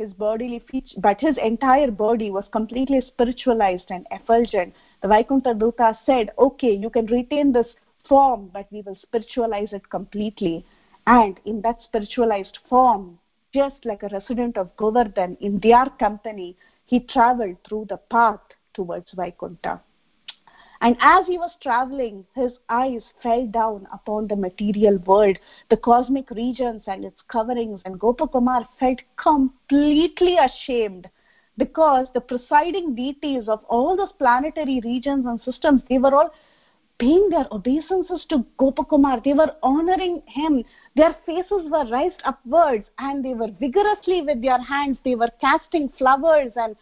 his entire body was completely spiritualized and effulgent. The Vaikuntha Duta said, "Okay, you can retain this form, but we will spiritualize it completely." And in that spiritualized form, just like a resident of Govardhan, in their company, he traveled through the path towards Vaikuntha. And as he was traveling, his eyes fell down upon the material world, the cosmic regions and its coverings, and Gopakumar felt completely ashamed, because the presiding deities of all those planetary regions and systems, they were all paying their obeisances to Gopakumar. They were honoring him. Their faces were raised upwards, and they were vigorously with their hands, they were casting flowers and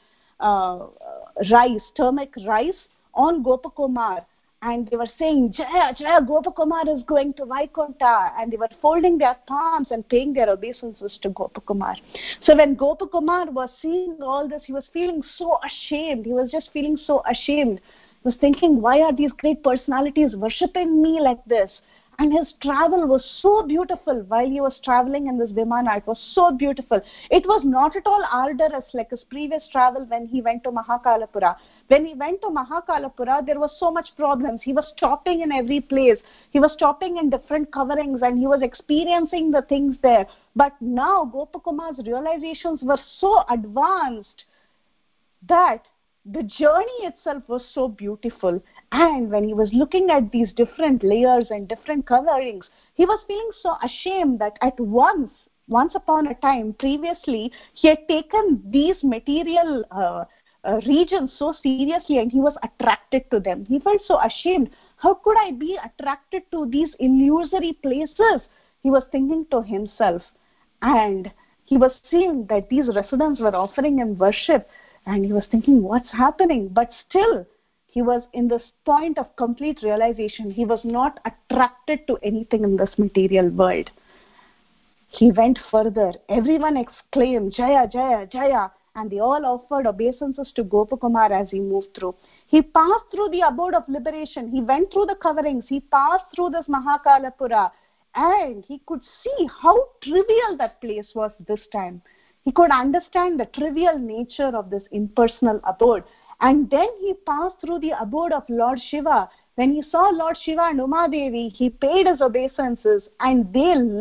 rice, turmeric rice, on Gopakumar, and they were saying, "Jaya, Jaya, Gopakumar is going to Vaikuntha," and they were folding their palms and paying their obeisances to Gopakumar. So when Gopakumar was seeing all this, he was feeling so ashamed. He was just feeling so ashamed. He was thinking, why are these great personalities worshipping me like this? And his travel was so beautiful. While he was traveling in this Vimana, it was so beautiful. It was not at all arduous like his previous travel when he went to Mahakalapura. When he went to Mahakalapura, there was so much problems. He was stopping in every place. He was stopping in different coverings, and he was experiencing the things there. But now Gopakumar's realizations were so advanced that the journey itself was so beautiful. And when he was looking at these different layers and different coverings, he was feeling so ashamed that at once upon a time previously, he had taken these material regions so seriously, and he was attracted to them. He felt so ashamed. How could I be attracted to these illusory places? He was thinking to himself, and he was seeing that these residents were offering him worship, and he was thinking, what's happening? But still, he was in this point of complete realization. He was not attracted to anything in this material world. He went further. Everyone exclaimed, "Jaya, Jaya, Jaya," and they all offered obeisances to Gopakumar as he moved through. He passed through the abode of liberation. He went through the coverings. He passed through this Mahakalapura, and he could see how trivial that place was this time. He could understand the trivial nature of this impersonal abode. And then he passed through the abode of Lord Shiva. When he saw Lord Shiva and Uma Devi, he paid his obeisances, and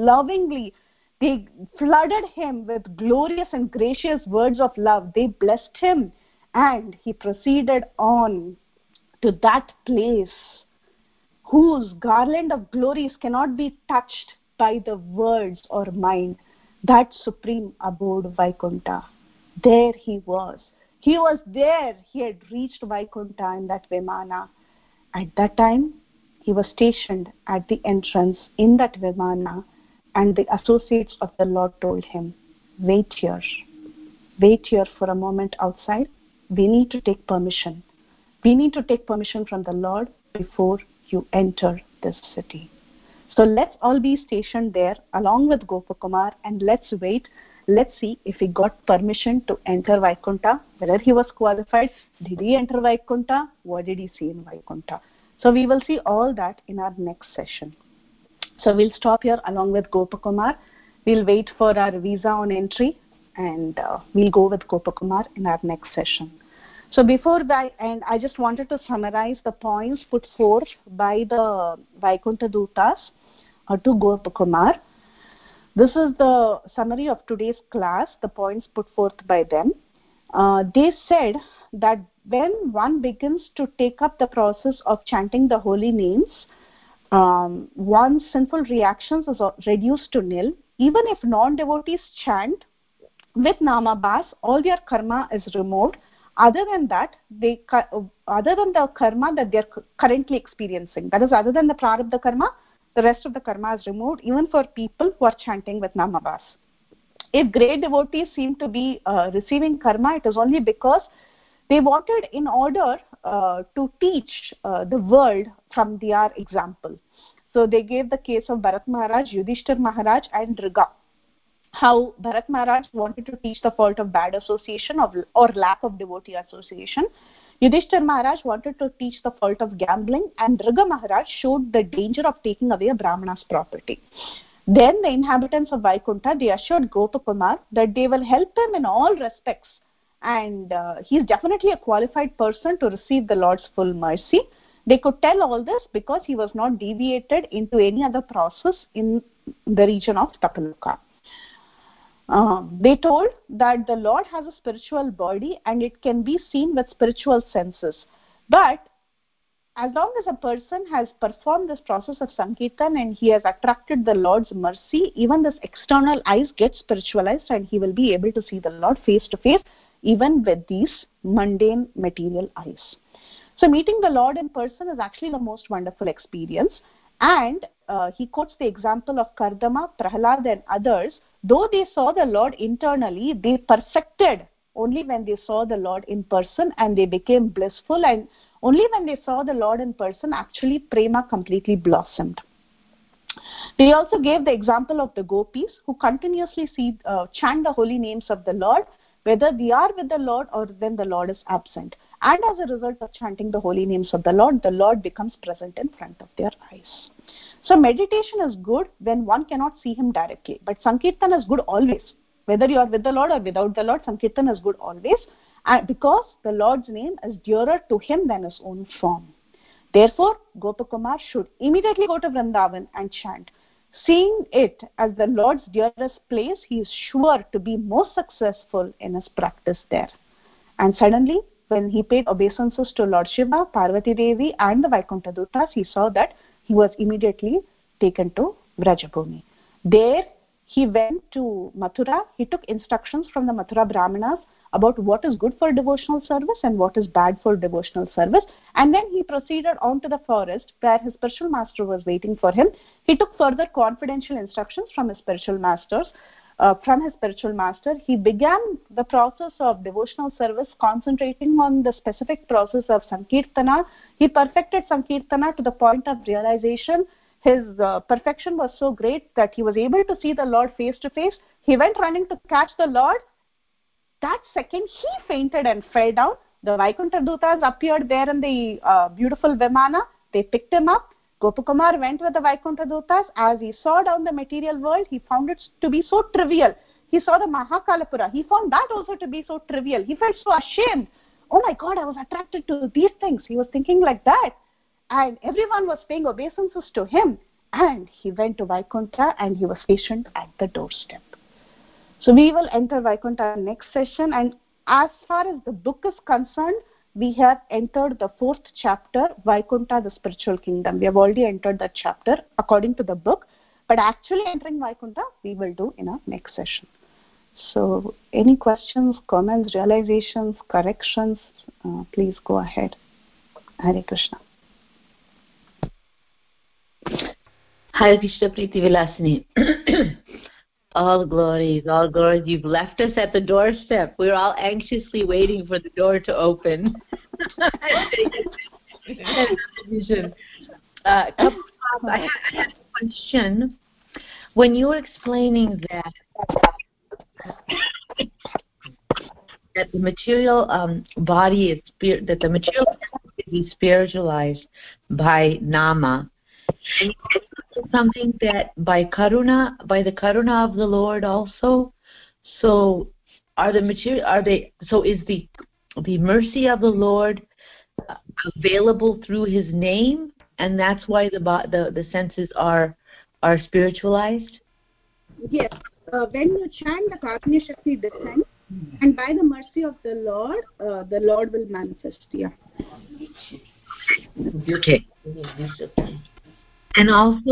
they flooded him with glorious and gracious words of love. They blessed him, and he proceeded on to that place whose garland of glories cannot be touched by the words or mind, that supreme abode Vaikuntha. There he was, He was there. He had reached Vaikuntha in that Vimana. At that time, he was stationed at the entrance in that Vimana, and the associates of the Lord told him, wait here for a moment outside. We need to take permission. We need to take permission from the Lord before you enter this city. So let's all be stationed there along with Gopakumar, and let's wait. Let's see if he got permission to enter Vaikuntha, whether he was qualified. Did he enter Vaikuntha? What did he see in Vaikuntha? So we will see all that in our next session. So we'll stop here along with Gopakumar. We'll wait for our visa on entry, and we'll go with Gopakumar in our next session. So before that, and I just wanted to summarize the points put forth by the Vaikuntha Dutas to Gopakumar. This is the summary of today's class, the points put forth by them. They said that when one begins to take up the process of chanting the holy names, one's sinful reactions is reduced to nil. Even if non-devotees chant with Namabhas, all their karma is removed. Other than that, other than the karma that they are currently experiencing, that is, other than the prarabdha karma, the rest of the karma is removed, even for people who are chanting with Namabhas. If great devotees seem to be receiving karma, it is only because they wanted, in order to teach the world from their example. So they gave the case of Bharat Maharaj, Yudhishthir Maharaj, and Riga. How Bharat Maharaj wanted to teach the fault of bad association or lack of devotee association. Yudhishthir Maharaj wanted to teach the fault of gambling, and Riga Maharaj showed the danger of taking away a Brahmana's property. Then the inhabitants of Vaikuntha, they assured Gopakumar that they will help him in all respects, and he is definitely a qualified person to receive the Lord's full mercy. They could tell all this because he was not deviated into any other process in the region of Tapaloka. They told that the Lord has a spiritual body and it can be seen with spiritual senses. But as long as a person has performed this process of Sankirtan and he has attracted the Lord's mercy, even this external eyes get spiritualized and he will be able to see the Lord face to face, even with these mundane material eyes. So meeting the Lord in person is actually the most wonderful experience. And he quotes the example of Kardama, Prahlad and others. Though they saw the Lord internally, they perfected only when they saw the Lord in person, and they became blissful, and only when they saw the Lord in person, actually prema completely blossomed. They also gave the example of the gopis who continuously chant the holy names of the Lord, whether they are with the Lord or when the Lord is absent. And as a result of chanting the holy names of the Lord becomes present in front of their eyes. So meditation is good when one cannot see him directly, but Sankirtan is good always. Whether you are with the Lord or without the Lord, Sankirtan is good always, because the Lord's name is dearer to him than his own form. Therefore, Gopakumar should immediately go to Vrindavan and chant. Seeing it as the Lord's dearest place, he is sure to be most successful in his practice there. And suddenly, when he paid obeisances to Lord Shiva, Parvati Devi and the Vaikuntha Dutas, he saw that he was immediately taken to Vrajabhumi. There, he went to Mathura. He took instructions from the Mathura Brahmanas about what is good for devotional service and what is bad for devotional service. And then he proceeded on to the forest where his spiritual master was waiting for him. He took further confidential instructions from his spiritual master. He began the process of devotional service, concentrating on the specific process of Sankirtana. He perfected Sankirtana to the point of realization. His perfection was so great that he was able to see the Lord face to face. He went running to catch the Lord. That second, he fainted and fell down. The Vaikuntha Dutas appeared there in the beautiful Vimana. They picked him up. Gopakumar went with the Vaikuntha Dutas. As he saw down the material world, he found it to be so trivial. He saw the Mahakalapura. He found that also to be so trivial. He felt so ashamed. Oh my God, I was attracted to these things. He was thinking like that. And everyone was paying obeisances to him. And he went to Vaikuntha and he was stationed at the doorstep. So we will enter Vaikuntha next session, and as far as the book is concerned, we have entered the 4th chapter, Vaikuntha, the spiritual kingdom. We have already entered that chapter according to the book, but actually entering Vaikuntha we will do in our next session. So any questions, comments, realizations, corrections, please go ahead. Hare Krishna. Hare Krishna Priti Vilasini. All glories. You've left us at the doorstep. We're all anxiously waiting for the door to open. I had a question. When you were explaining that the material body is that the material is spiritualized by nama, and something that by the karuna of the Lord also. So is the mercy of the Lord available through His name, and that's why the senses are spiritualized? Yes. When you chant, the Karunya Shakti descends, and by the mercy of the Lord will manifest. Yeah. Okay. And also,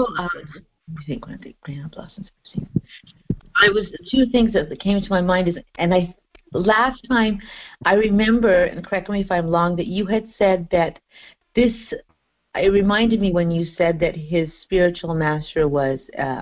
two things that came to my mind is, last time I remember, and correct me if I'm wrong, that you had said that it reminded me when you said that his spiritual master was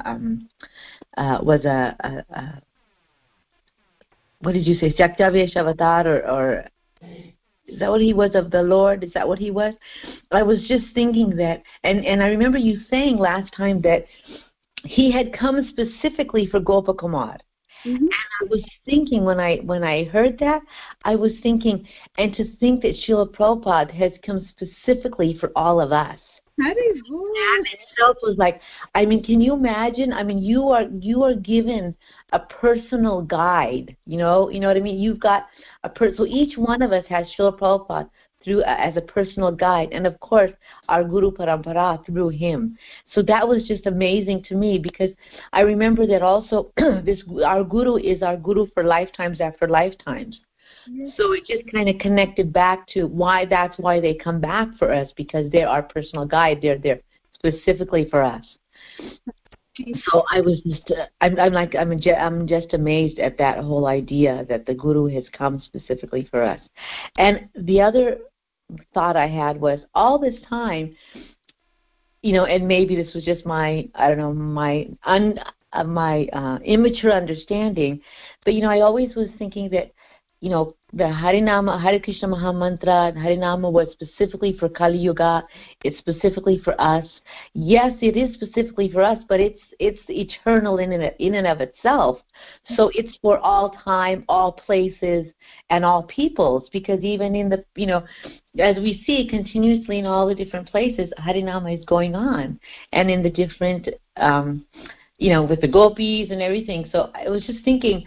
what did you say, Shaktavesh Avatar, or is that what he was of the Lord? Is that what he was? I was just thinking that, and I remember you saying last time that he had come specifically for Gopakumar. Mm-hmm. And I was thinking when I heard that, I was thinking, and to think that Srila Prabhupada has come specifically for all of us. That itself was like, can you imagine? You are given a personal guide. You know what I mean? You've got so each one of us has Srila Prabhupada as a personal guide, and of course our Guru Parampara through him. So that was just amazing to me, because I remember that also our Guru is our Guru for lifetimes after lifetimes. So it just kind of connected back to that's why they come back for us, because they're our personal guide. They're there specifically for us. So I was just, I'm just amazed at that whole idea that the Guru has come specifically for us. And the other thought I had was, all this time, and maybe this was just my immature understanding, but I always was thinking that the Harinama, Hare Krishna Mahamantra, Harinama was specifically for Kali Yuga. It's specifically for us. Yes, it is specifically for us, but it's eternal in and of itself. So it's for all time, all places, and all peoples. Because even in the as we see continuously in all the different places, Harinama is going on, and in the different with the gopis and everything. So I was just thinking.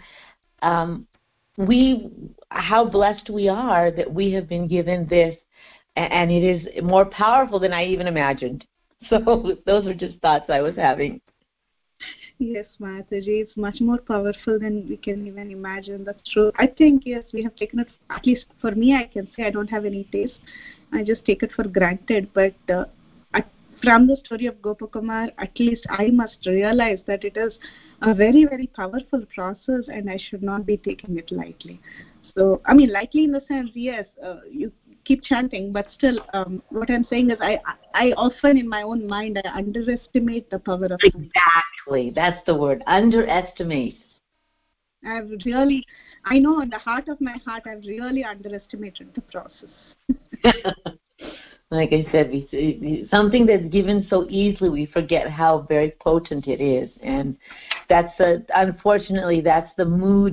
How blessed we are that we have been given this, and it is more powerful than I even imagined. So those are just thoughts I was having. Yes, Mataji, it's much more powerful than we can even imagine. That's true. I think, yes, we have taken it, at least for me, I can say I don't have any taste. I just take it for granted. But from the story of Gopakumar, at least I must realize that it is a very, very powerful process, and I should not be taking it lightly. So, lightly in the sense, yes, you keep chanting, but still, what I'm saying is I often in my own mind, I underestimate the power of chanting. Exactly. That's the word, underestimate. I know in the heart of my heart, I've really underestimated the process. Like I said, something that's given so easily, we forget how very potent it is, and unfortunately that's the mood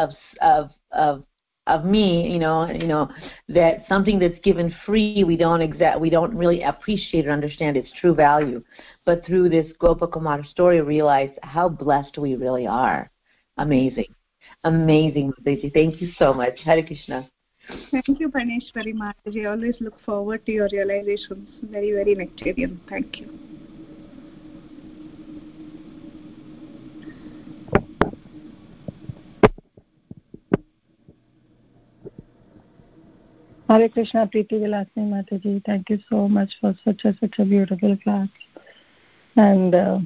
of me. That something that's given free, we don't really appreciate or understand its true value. But through this Gopakumar story, realize how blessed we really are. Amazing, Mataji. Thank you so much. Hare Krishna. Thank you, Paneshwari Mataji. I always look forward to your realizations. Very, very nectarian. Thank you. Hare Krishna, Preeti Vilasini Mataji. Thank you so much for such a beautiful class. And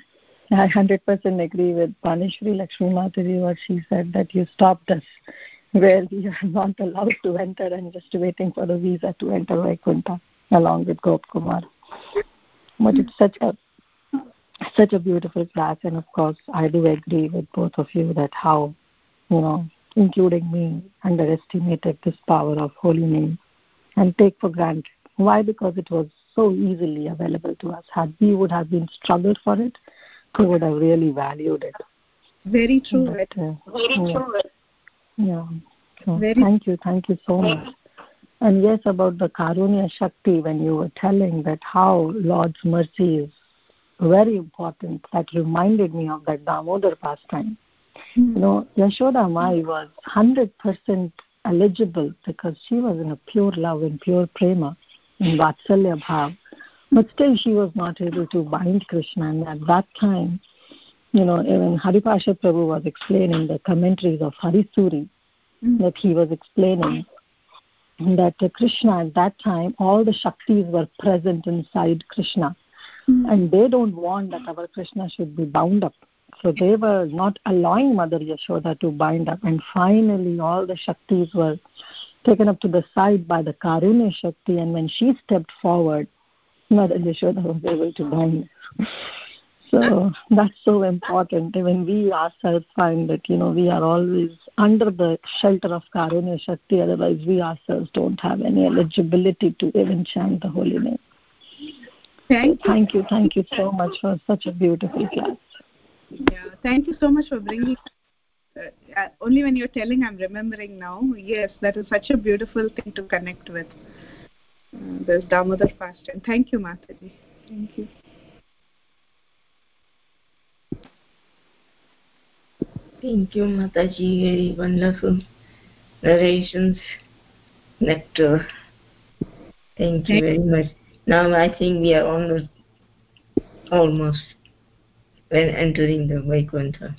I 100% agree with Panishri Lakshmi Mataji, what she said, that you stopped us where we are not allowed to enter and just waiting for the visa to enter Vaikuntha along with Gopakumar. But it's such a beautiful class, and of course I do agree with both of you that how, including me, underestimated this power of holy name and take for granted. Why? Because it was so easily available to us. Had we would have been struggled for it, we would have really valued it. Very true. But, very true. Yeah. So thank you so much. And yes, about the Karunya Shakti, when you were telling that how Lord's mercy is very important, that reminded me of that Damodar pastime. Yashoda Mai was 100% eligible because she was in a pure love and pure prema in Vatsalya Bhav. But still she was not able to bind Krishna. And at that time, even Haripasha Prabhu was explaining the commentaries of Harisuri, that he was explaining that Krishna at that time, all the Shaktis were present inside Krishna. And they don't want that our Krishna should be bound up. So they were not allowing Mother Yashoda to bind up. And finally all the Shaktis were taken up to the side by the Karunya Shakti. And when she stepped forward, Mother Yashoda was able to bind. So that's so important. Even we ourselves find that, we are always under the shelter of Karunya Shakti. Otherwise we ourselves don't have any eligibility to even chant the holy name. Thank you so much for such a beautiful class. Yeah, thank you so much for bringing. Only when you're telling, I'm remembering now. Yes, that is such a beautiful thing to connect with. This Damodar fasting. Thank you, Mataji. Thank you. Thank you, Mataji. Very wonderful narrations. Nectar. Thank you very much. Now I think we are almost when entering the Vaikuntha.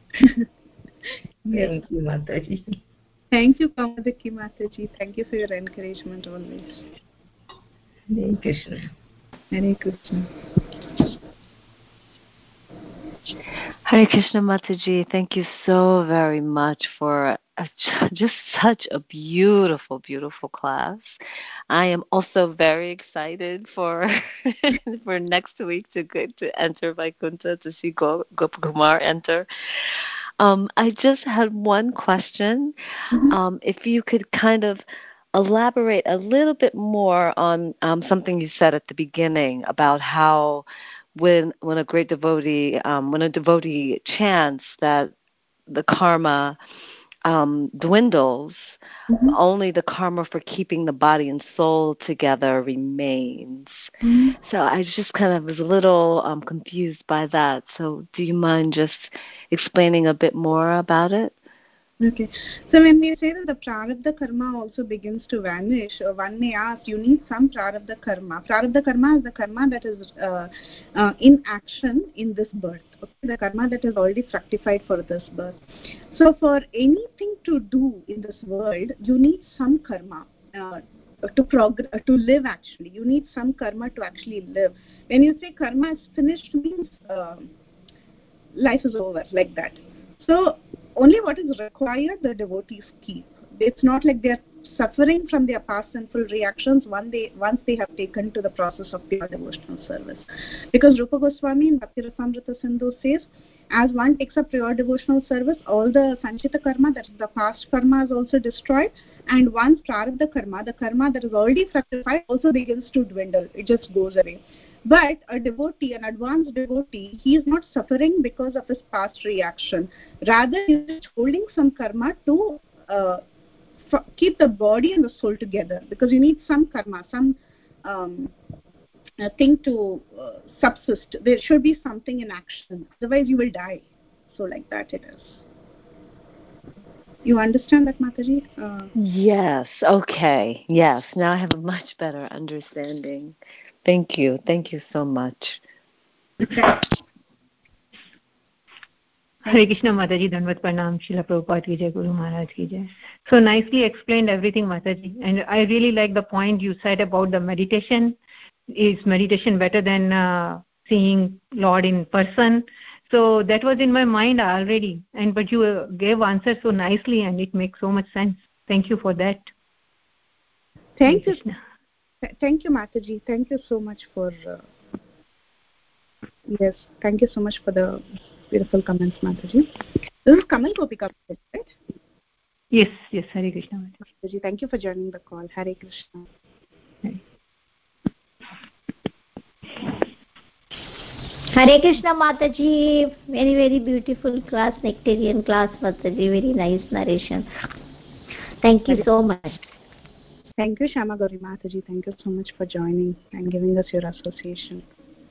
Yes. Thank you, Mataji. Thank you, Kamadaki Mataji. Thank you for your encouragement always. Hare Krishna. Hare Krishna. Hare Krishna Mataji, thank you so very much for just such a beautiful, beautiful class. I am also very excited for for next week to enter Vaikuntha, to see Gopakumar enter. I just had one question. If you could kind of elaborate a little bit more on something you said at the beginning about how when a great devotee, when a devotee chants, that the karma dwindles, only the karma for keeping the body and soul together remains. So I just kind of was a little confused by that. So do you mind just explaining a bit more about it? Okay. So when we say that the prarabdha karma also begins to vanish, one may ask, you need some prarabdha karma. Prarabdha karma is the karma that is in action in this birth. Okay? The karma that is already fructified for this birth. So for anything to do in this world, you need some karma. To live, actually. You need some karma to actually live. When you say karma is finished, means life is over, like that. So only what is required the devotees keep. It's not like they're suffering from their past sinful reactions once they have taken to the process of pure devotional service. Because Rupa Goswami in Bhakti Rasamrita Sindhu says, as one takes up pure devotional service, all the sanchita karma, that is the past karma, is also destroyed, and once prarabdha karma, the karma that is already fructified, also begins to dwindle. It just goes away. But a devotee, an advanced devotee, he is not suffering because of his past reaction. Rather, he is just holding some karma to keep the body and the soul together. Because you need some karma, some thing to subsist. There should be something in action. Otherwise, you will die. So like that it is. You understand that, Mataji? Yes. Okay. Yes. Now I have a much better understanding. Thank you. Thank you so much. Hare Krishna Mataji, Dandavat Pranam, Srila Prabhupada ki jai, Guru Maharaj ki jai. So nicely explained everything, Mataji. And I really like the point you said about the meditation. Is meditation better than seeing Lord in person? So that was in my mind already, but you gave answers so nicely, and it makes so much sense. Thank you for that. Thank you. Thank you, Mataji. Thank you so much for yes. Thank you so much for the beautiful comments, Mataji. This is Kamal Gopika, right? Yes. Hare Krishna, Mataji. Thank you for joining the call. Hare Krishna. Hare Krishna, Mataji. Very, very beautiful class, nectarian class, Mataji. Very nice narration. Thank you so much. Thank you, Shama Gauri Mataji. Thank you so much for joining and giving us your association.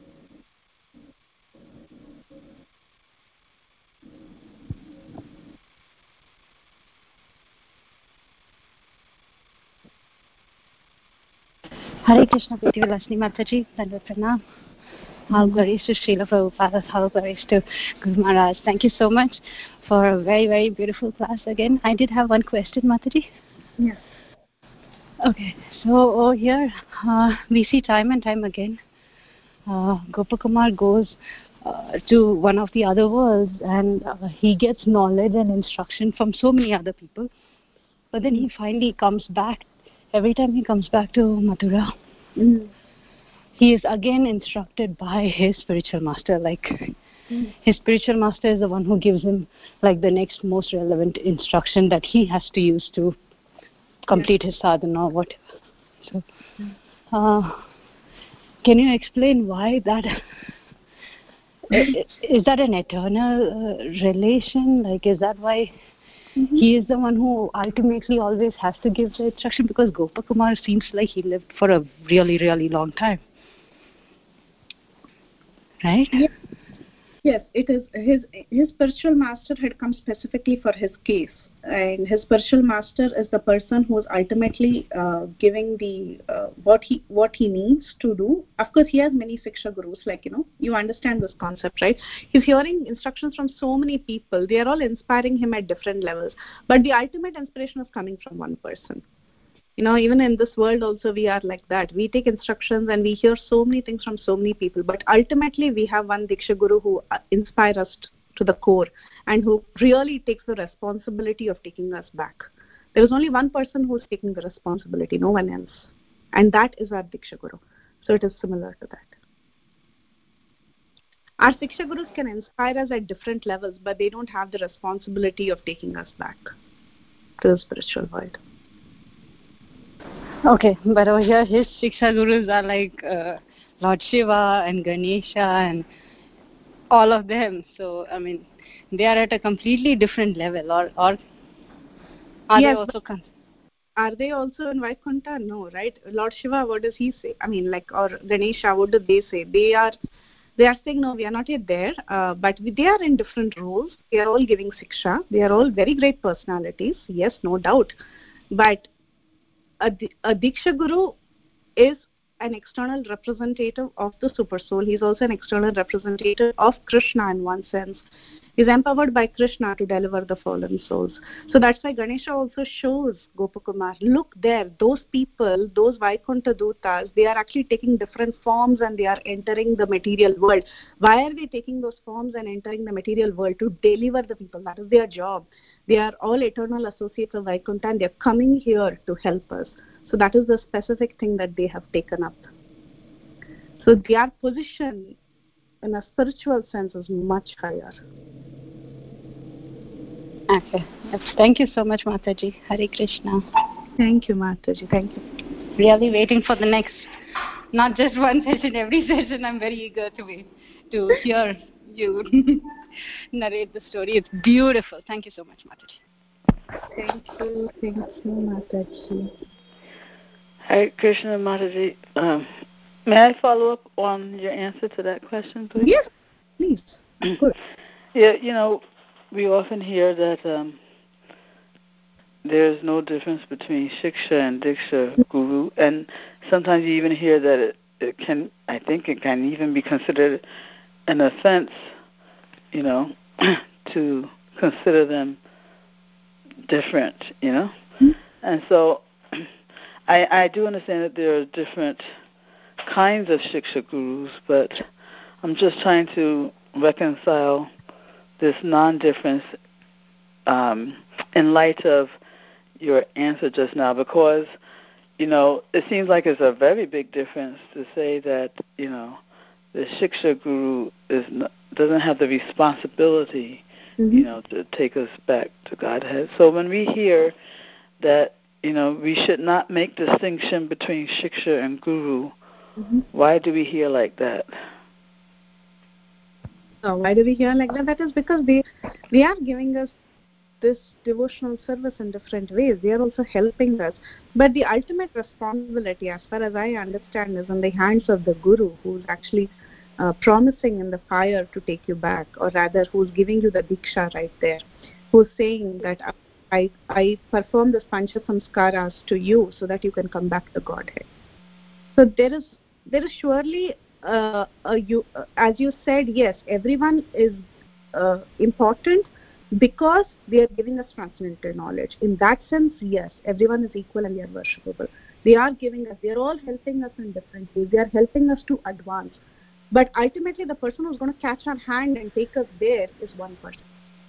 Hare Krishna, Priti Vilasini Mataji. Dandavat Pranam. All glories to Srila Prabhupada, all glories to Guru Maharaj. Thank you so much for a very, very beautiful class again. I did have one question, Mataji. Yes. Okay, so over here we see time and time again Gopakumar goes to one of the other worlds and he gets knowledge and instruction from so many other people. But then he finally comes back. Every time he comes back to Mathura, he is again instructed by his spiritual master. His spiritual master is the one who gives him the next most relevant instruction that he has to use to complete his sadhana or whatever. So, can you explain why that? Is that an eternal relation? Is that why he is the one who ultimately always has to give the instruction? Because Gopakumar seems like he lived for a really, really long time. Right? Yes, it is. His spiritual master had come specifically for his case, and his spiritual master is the person who is ultimately giving the what he needs to do. Of course, he has many Siksha Gurus, you understand this concept, right? He's hearing instructions from so many people. They are all inspiring him at different levels, but the ultimate inspiration is coming from one person. Even in this world also we are like that. We take instructions and we hear so many things from so many people, but ultimately we have one Diksha Guru who inspires us to the core and who really takes the responsibility of taking us back. There is only one person who is taking the responsibility, no one else, and that is our Diksha Guru. So it is similar to that. Our Siksha Gurus can inspire us at different levels, but they don't have the responsibility of taking us back to the spiritual world. Okay, but over here his Siksha Gurus are Lord Shiva and Ganesha and all of them. So, they are at a completely different level. Or are yes, they also... Are they also in Vaikuntha? No, right? Lord Shiva, what does he say? Or Ganesha, what do they say? They are saying, no, we are not yet there, but they are in different roles. They are all giving Siksha. They are all very great personalities. Yes, no doubt. But a Diksha Guru is an external representative of the Super Soul. He is also an external representative of Krishna in one sense. He is empowered by Krishna to deliver the fallen souls. So that's why Ganesha also shows Gopakumar, look there, those people, those Vaikuntha Dutas, they are actually taking different forms and they are entering the material world. Why are they taking those forms and entering the material world? To deliver the people. That is their job. They are all eternal associates of Vaikuntha and they are coming here to help us. So that is the specific thing that they have taken up. So their position in a spiritual sense is much higher. Okay. Yes. Thank you so much, Mataji. Hare Krishna. Thank you, Mataji. Thank you. Really waiting for the next, not just one session, every session. I'm very eager to hear you narrate the story. It's beautiful. Thank you so much, Mataji. Thank you, Mataji. Hare Krishna, Mataji. May I follow up on your answer to that question, please? Yes, please. Good. Yeah, we often hear that there's no difference between Shiksha and Diksha Guru, and sometimes you even hear that it can even be considered an offense, to consider them different, And so I do understand that there are different kinds of Shiksha Gurus, but I'm just trying to reconcile this non-difference in light of your answer just now, because, it seems like it's a very big difference to say that, the Shiksha Guru doesn't have the responsibility, to take us back to Godhead. So when we hear that, we should not make distinction between Shiksha and Guru, why do we hear like that? Why do we hear like that? That is because they are giving us this devotional service in different ways. They are also helping us. But the ultimate responsibility, as far as I understand, is in the hands of the Guru, who is actually promising in the fire to take you back, or rather who's giving you the Diksha right there, who's saying that I perform this Pancha Samskaras to you so that you can come back to Godhead. So there is surely, as you said, yes, everyone is important because they are giving us transcendental knowledge. In that sense, yes, everyone is equal and they are worshipable. They are all helping us in different ways. They are helping us to advance. But ultimately, the person who's going to catch our hand and take us there is one person.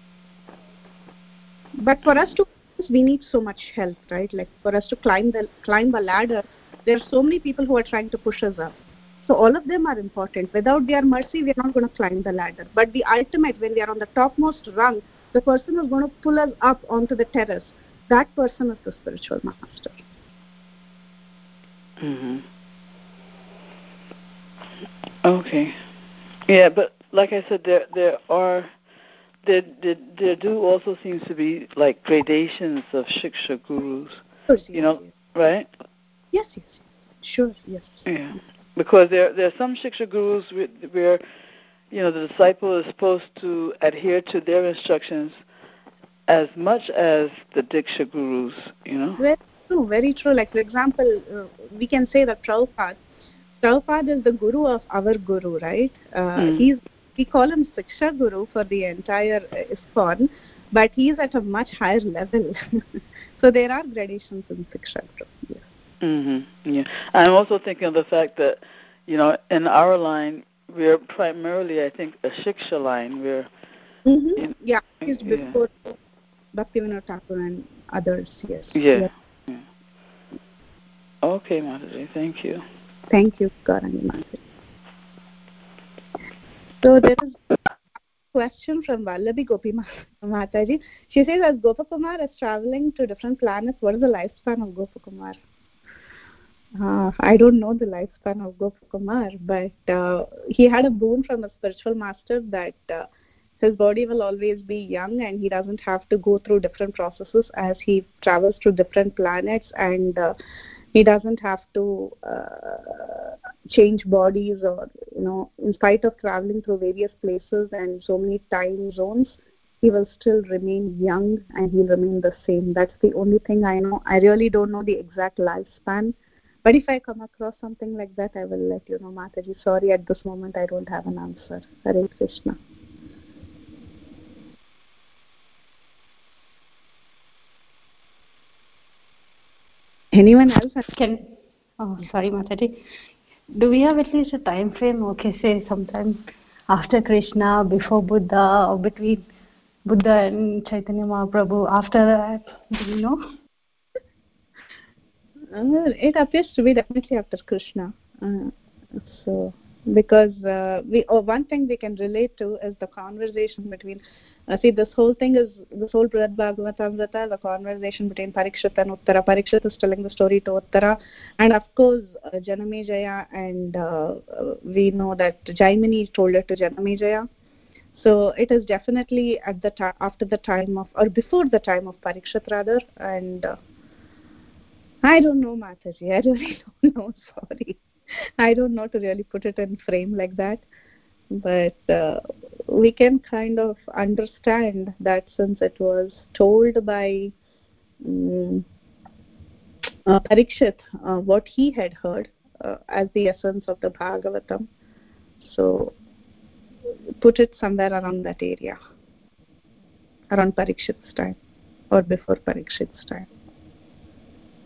But for us to, we need so much help, right? Like for us to climb the ladder, there are so many people who are trying to push us up. So all of them are important. Without their mercy, we are not going to climb the ladder. But the ultimate, when we are on the topmost rung, the person who is going to pull us up onto the terrace, that person is the spiritual master. Okay. Yeah, but like I said, there do also seems to be like gradations of Shiksha Gurus. Yes. Right? Yes. Sure, yes. Yeah. Because there are some Shiksha Gurus where the disciple is supposed to adhere to their instructions as much as the Diksha Gurus, Very true. Like, for example, we can say that Prabhupada is the guru of our guru, right? We call him Siksha Guru for the entire ISKCON, but he is at a much higher level. So there are gradations in Siksha Guru. Yes. Yeah. I'm also thinking of the fact that, in our line, we're primarily, I think, a Shiksha line. We're he's before Bhaktivinoda Thakur and others. Yes. Yeah. Okay, Mataji. Thank you. Thank you, Gaurani Mataji. So there is a question from Vallabi Gopi Mataji. She says, as Gopakumar is traveling to different planets, what is the lifespan of Gopakumar? I don't know the lifespan of Gopakumar, but he had a boon from a spiritual master that his body will always be young and he doesn't have to go through different processes as he travels to different planets, and he doesn't have to change bodies, or in spite of traveling through various places and so many time zones, he will still remain young and he'll remain the same. That's the only thing I know. I really don't know the exact lifespan, but if I come across something like that, I will let you know, Mataji. Sorry, at this moment I don't have an answer. Hare Krishna. Anyone else? Sorry, Mataji. Do we have at least a time frame? Okay, say sometime after Krishna, before Buddha, or between Buddha and Chaitanya Mahaprabhu. After that, do you know? It appears to be definitely after Krishna. So, because one thing we can relate to is the conversation between. This whole Brihad Bhagavatamrita, the conversation between Parikshit and Uttara. Parikshit is telling the story to Uttara, and of course Janamejaya, and we know that Jaimini told it to Janamejaya. So it is definitely at the after the time of, or before the time of Parikshit rather, and I don't know, Mataji. I really don't know. Sorry, I don't know to really put it in frame like that. But we can kind of understand that since it was told by Parikshit what he had heard as the essence of the Bhagavatam. So put it somewhere around that area, around Parikshit's time or before Parikshit's time.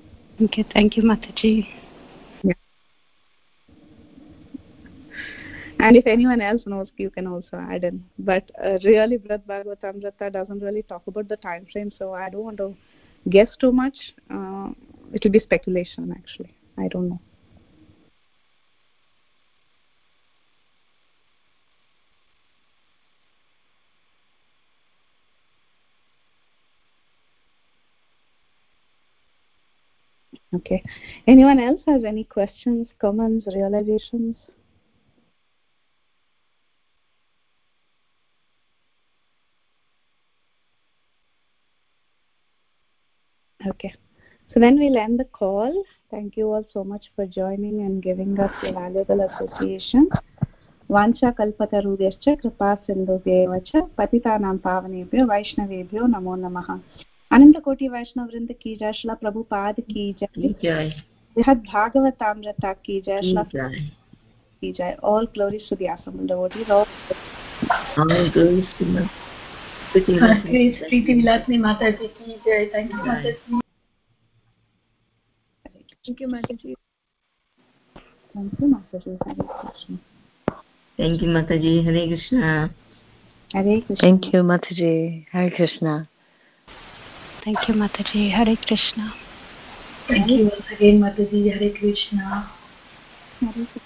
Okay, thank you, Mataji. Yeah. And if anyone else knows, you can also add in. But really, Brihad Bhagavatamrita doesn't really talk about the time frame, so I don't want to guess too much. It will be speculation, actually. I don't know. Okay. Anyone else has any questions, comments, realizations? Okay. So then we'll end the call. Thank you all so much for joining and giving us your valuable association. Vancha kalpatarubhyascha kripa sindhubhyeva cha patitanam pavanebhyo vaishnavebhyo namo namah. Ananta Koti Vaishnav Vrinda ki jai, Srila Prabhupada ki jai, Brihad Bhagavatamrita ki jai, Srila ki jai. All glories to the assembled devotees. All glories to the Preeti Vilasni Mataji ki jai. Thank you, Mataji. Thank you, Mataji. Thank you, Mataji. Hare Krishna. Thank you, Mataji. Hare Krishna. Hare Krishna. Thank you, Mataji. Hare Krishna. Thank you, Mataji. Hare Krishna. Thank you once again, Mataji. Hare Krishna. Hare Krishna.